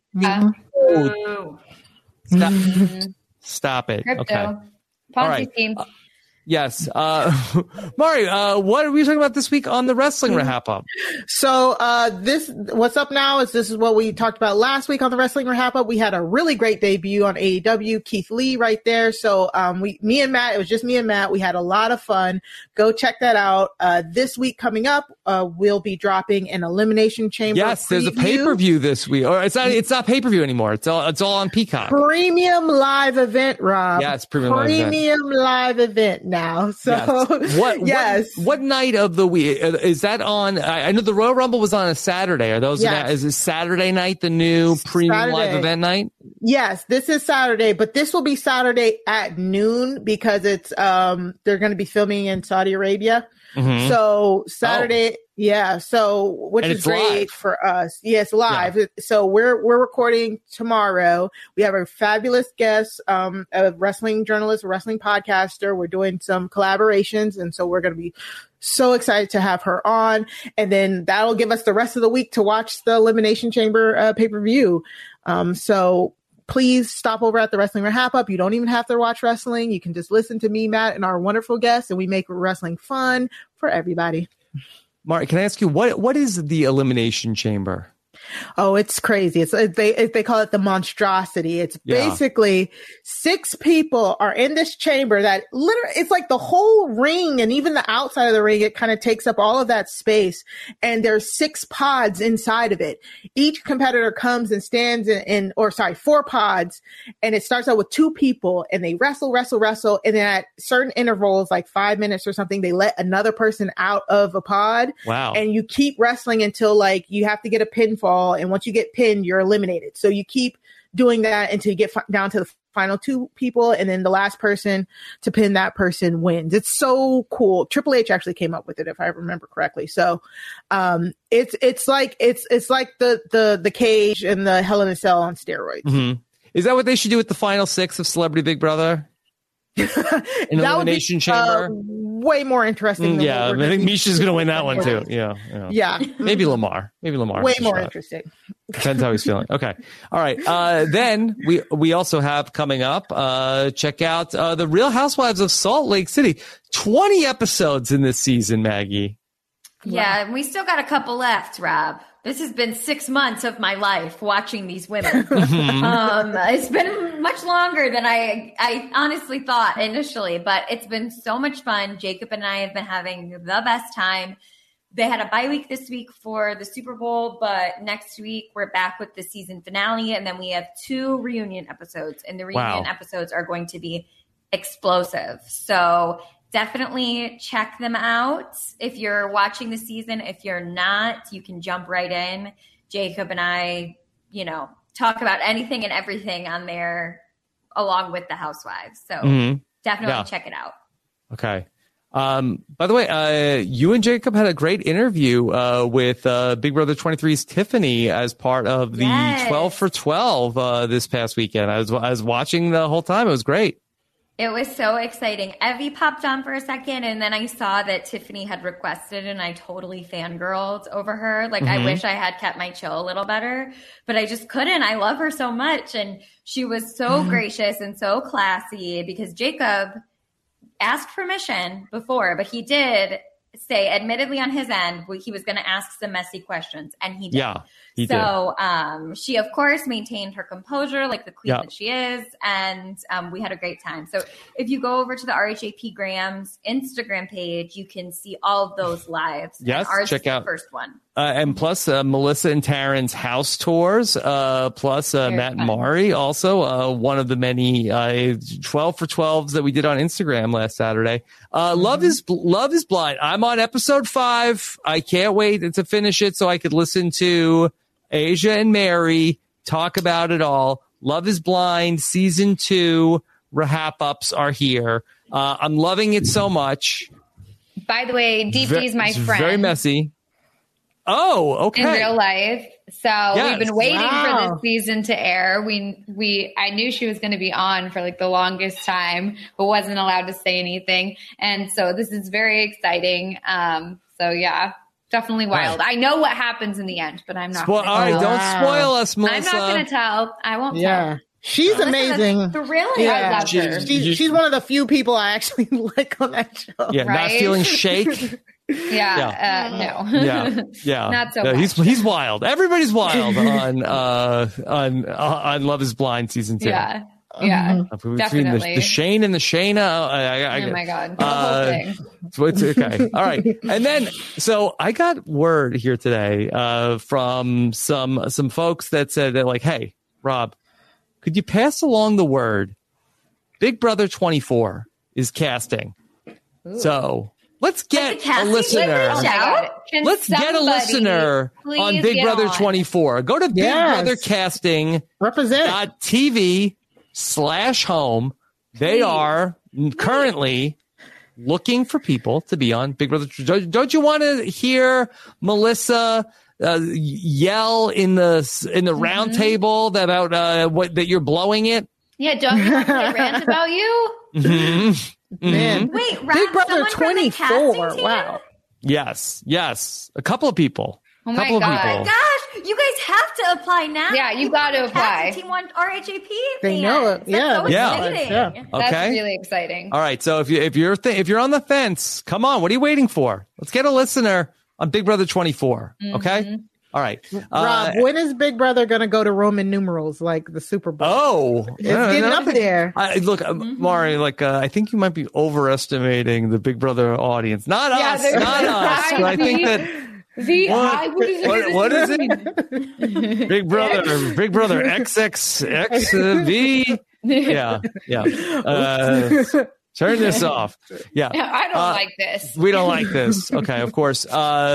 Stop it. Crypto. Okay. Ponzi All right. schemes. Yes. Mari, what are we talking about this week on the Wrestling Wrap Up? So, what's up now is this is what we talked about last week on the Wrestling Wrap Up. We had a really great debut on AEW, Keith Lee right there. So, me and Matt, it was just me and Matt. We had a lot of fun. Go check that out. This week coming up, we'll be dropping an Elimination Chamber. Yes, preview. there's a pay-per-view this week. Or it's not pay-per-view anymore. It's all on Peacock. Premium live event, Rob. Yeah, it's premium live event now. So yes. What night of the week is that on? I know the Royal Rumble was on a Saturday. Are those? Yes. Is this Saturday night the new premium live event night? Yes, this is Saturday, but this will be Saturday at noon because it's they're going to be filming in Saudi Arabia. Mm-hmm. So Saturday, so which is great live. For us. Yes, live. Yeah. So we're recording tomorrow. We have a fabulous guest, a wrestling journalist, a wrestling podcaster. We're doing some collaborations, and so we're going to be so excited to have her on. And then that'll give us the rest of the week to watch the Elimination Chamber pay-per-view. So please stop over at the Wrestling Wrap Up. You don't even have to watch wrestling. You can just listen to me, Matt, and our wonderful guests, and we make wrestling fun for everybody. Mark, can I ask you, what is the Elimination Chamber? Oh, it's crazy. They call it the monstrosity. It's basically 6 people are in this chamber that literally, it's like the whole ring and even the outside of the ring, it kind of takes up all of that space. And there's 6 pods inside of it. Each competitor comes and stands in 4 pods. And it starts out with 2 people and they wrestle. And then at certain intervals, like 5 minutes or something, they let another person out of a pod. Wow. And you keep wrestling until like you have to get a pinfall. And once you get pinned, you're eliminated. So you keep doing that until you get down to the final 2 people. And then the last person to pin that person wins. It's so cool. Triple H actually came up with it, if I remember correctly. So, it's like the cage and the Hell in a Cell on steroids. Mm-hmm. Is that what they should do with the final 6 of Celebrity Big Brother? An Elimination Chamber? Way more interesting. I think Misha's going to win that one too. Yeah. Maybe Lamar. Way more interesting. Depends how he's feeling. Okay. All right. Then we also have coming up, check out the Real Housewives of Salt Lake City. 20 episodes in this season, Maggie. Yeah, and we still got a couple left, Rob. This has been 6 months of my life watching these women. It's been much longer than I honestly thought initially, but it's been so much fun. Jacob and I have been having the best time. They had a bye week this week for the Super Bowl, but next week we're back with the season finale, and then we have 2 reunion episodes, and the reunion episodes are going to be explosive. So definitely check them out if you're watching the season. If you're not, you can jump right in. Jacob and I, you know, talk about anything and everything on there along with the Housewives. So definitely check it out. Okay. By the way, you and Jacob had a great interview with Big Brother 23's Tiffany as part of the 12 for 12 this past weekend. I was watching the whole time. It was great. It was so exciting. Evie popped on for a second, and then I saw that Tiffany had requested, and I totally fangirled over her. Like, I wish I had kept my chill a little better, but I just couldn't. I love her so much, and she was so gracious and so classy because Jacob asked permission before, but he did say, admittedly on his end, he was going to ask some messy questions, and he did. Yeah, he did. She, of course, maintained her composure like the queen that she is, and we had a great time. So if you go over to the RHAP Grams Instagram page, you can see all of those lives. Yes, ours check out the first one. And plus Melissa and Taryn's house tours, plus Matt and Mari, also one of the many 12 for 12s that we did on Instagram last Saturday. Love is Blind. I'm on episode 5. I can't wait to finish it so I could listen to Asia and Mary talk about it all. Love is Blind season 2 wrap-ups are here. I'm loving it so much. By the way, DP's my friend. Very messy. Oh, okay. In real life. So we've been waiting for this season to air. I knew she was going to be on for like the longest time, but wasn't allowed to say anything. And so this is very exciting. So yeah, definitely wild. Right. I know what happens in the end, but I'm not. All right, don't spoil us, Melissa. I'm not going to tell. I won't tell. She's amazing. Really? Yeah. I love her. She's one of the few people I actually like on that show. Yeah, right? Not feeling shake. No. Yeah. Not so much. He's wild. Everybody's wild on Love is Blind season 2. Yeah. Between definitely. the Shane and the Shayna. Oh my God. The whole thing. It's okay. All right. And then, so I got word here today from some folks that said that, like, hey, Rob, could you pass along the word? Big Brother 24 is casting. Ooh. So let's get a listener. Let's get a listener on Big Brother 24. Go to BigBrother24.tv/home. They are currently looking for people to be on Big Brother. Don't you want to hear Melissa yell in the round table about that you're blowing it? Yeah, don't you want to rant about you? Man, wait, Big Brother 24. Wow. Yes, a couple of people. Oh my God. Gosh, you guys have to apply now. Yeah, you got to apply. Team 1 RHAP. They know it. Yeah. Okay. That's really exciting. All right. So if you're on the fence, come on. What are you waiting for? Let's get a listener on Big Brother 24. Okay. All right. Rob, when is Big Brother going to go to Roman numerals like the Super Bowl? Oh, it's getting up there. Look, Mari, I think you might be overestimating the Big Brother audience. Not us. But I think that. What is it? Big Brother XXXV. Yeah. Turn this off. Yeah. I don't like this. We don't like this. Okay. Of course.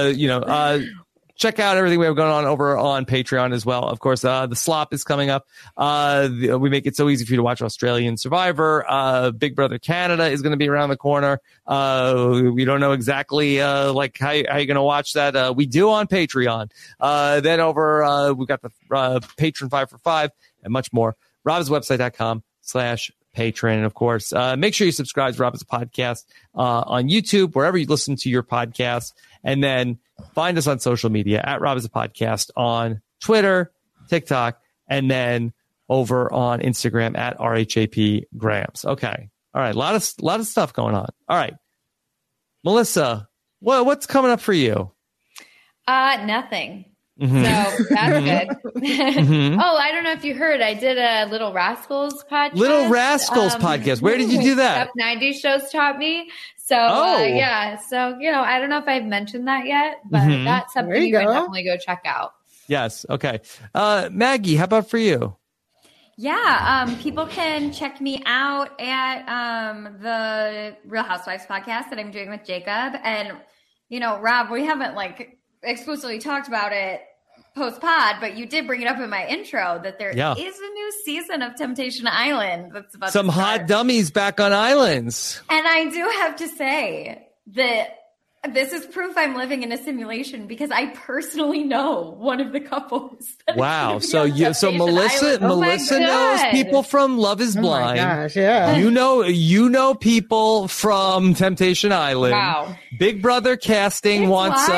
Check out everything we have going on over on Patreon as well. Of course, the slop is coming up. We make it so easy for you to watch Australian Survivor. Big Brother Canada is going to be around the corner. We don't know exactly how you're going to watch that. We do on Patreon. Then over, we've got the Patreon 5 for 5 and much more. robhaswebsite.com/Patreon. And of course, make sure you subscribe to Rob's podcast on YouTube, wherever you listen to your podcasts. And then find us on social media at Rob is a Podcast on Twitter, TikTok, and then over on Instagram at RHAP Grams. Okay. All right. A lot of stuff going on. All right. Melissa, what's coming up for you? Nothing. Mm-hmm. So that's good. Mm-hmm. Oh, I don't know if you heard, I did a Little Rascals podcast. Little Rascals podcast. Where did you do that? 90s shows taught me. So, yeah. So, I don't know if I've mentioned that yet, but that's something you can definitely go check out. Yes. Okay. Maggie, how about for you? Yeah. People can check me out at the Real Housewives podcast that I'm doing with Jacob. And, Rob, we haven't exclusively talked about it post-pod, but you did bring it up in my intro that there is a new season of Temptation Island that's about some to start. hot dummies back on islands. And I do have to say that this is proof I'm living in a simulation because I personally know one of the couples. Wow. So Melissa knows people from Love is Blind. Oh my gosh, yeah. You know people from Temptation Island. Wow. Big Brother casting wants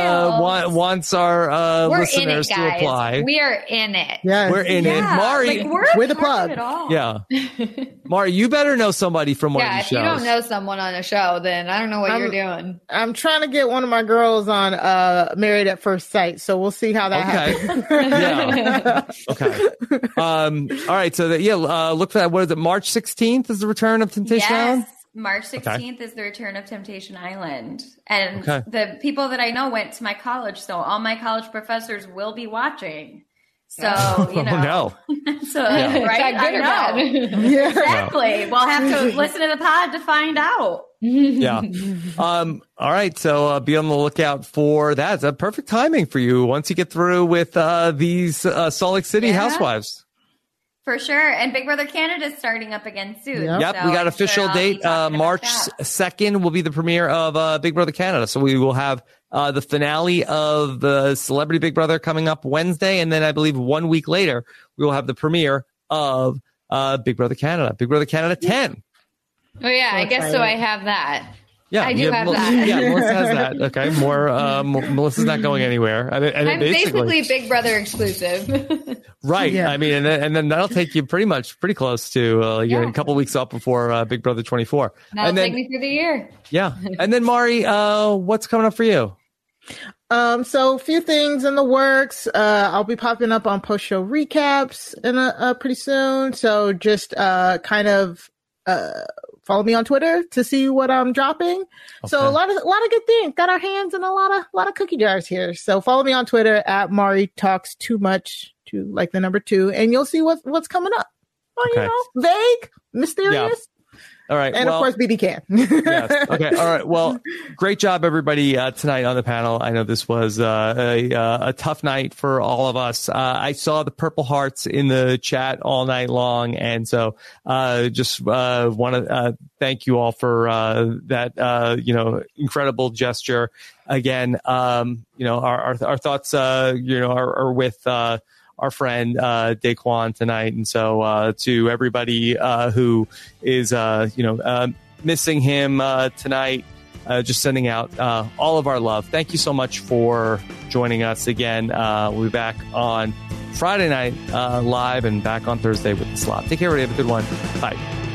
our listeners to apply. We are in it. Yeah. We're in it. Mari, we're the plug. Yeah. Mari, you better know somebody from one of these if shows. you don't know someone on a show, then I don't know what you're doing. I'm trying to get one of my girls on Married at First Sight, so we'll see how that happens. Yeah. Okay. All right. So look for that. What is it? March 16th is the return of Temptation Island? March 16th is the return of Temptation Island. And the people that I know went to my college, so all my college professors will be watching. So, you know. Oh, no. So, right? Good or bad? Yeah. Exactly. We'll have to listen to the pod to find out. Yeah. All right. So be on the lookout for that. It's a perfect timing for you once you get through with these Salt Lake City housewives. For sure. And Big Brother Canada is starting up again soon. Yep. So we got official date. March 2nd will be the premiere of Big Brother Canada. So we will have the finale of the Celebrity Big Brother coming up Wednesday. And then I believe 1 week later, we will have the premiere of Big Brother Canada, Big Brother Canada 10. Oh, yeah. I guess so. I have that. Yeah, I do have that. Yeah, Melissa has that. Okay, Melissa's not going anywhere. I'm basically Big Brother exclusive. Right. Yeah. I mean, and then that'll take you pretty close to a couple weeks up before Big Brother 24. That'll take me through the year. Yeah. And then Mari, what's coming up for you? So a few things in the works. I'll be popping up on post show recaps in pretty soon. So just kind of follow me on Twitter to see what I'm dropping. Okay. So a lot of good things. Got our hands in a lot of cookie jars here. So follow me on Twitter at Mari Talks Too Much, to like the number 2, and you'll see what's coming up. Well, you know, vague, mysterious. Yeah. All right. And of course, BB can. Yes. Okay. All right. Well, great job, everybody, tonight on the panel. I know this was a tough night for all of us. I saw the purple hearts in the chat all night long. And so just want to thank you all for that, incredible gesture. Again, our thoughts, are with our friend Daquan tonight, and so to everybody who is missing him tonight, just sending out all of our love. Thank you so much for joining us again. We'll be back on Friday night live and back on Thursday with The Slop. Take care, everybody. Have a good one. Bye.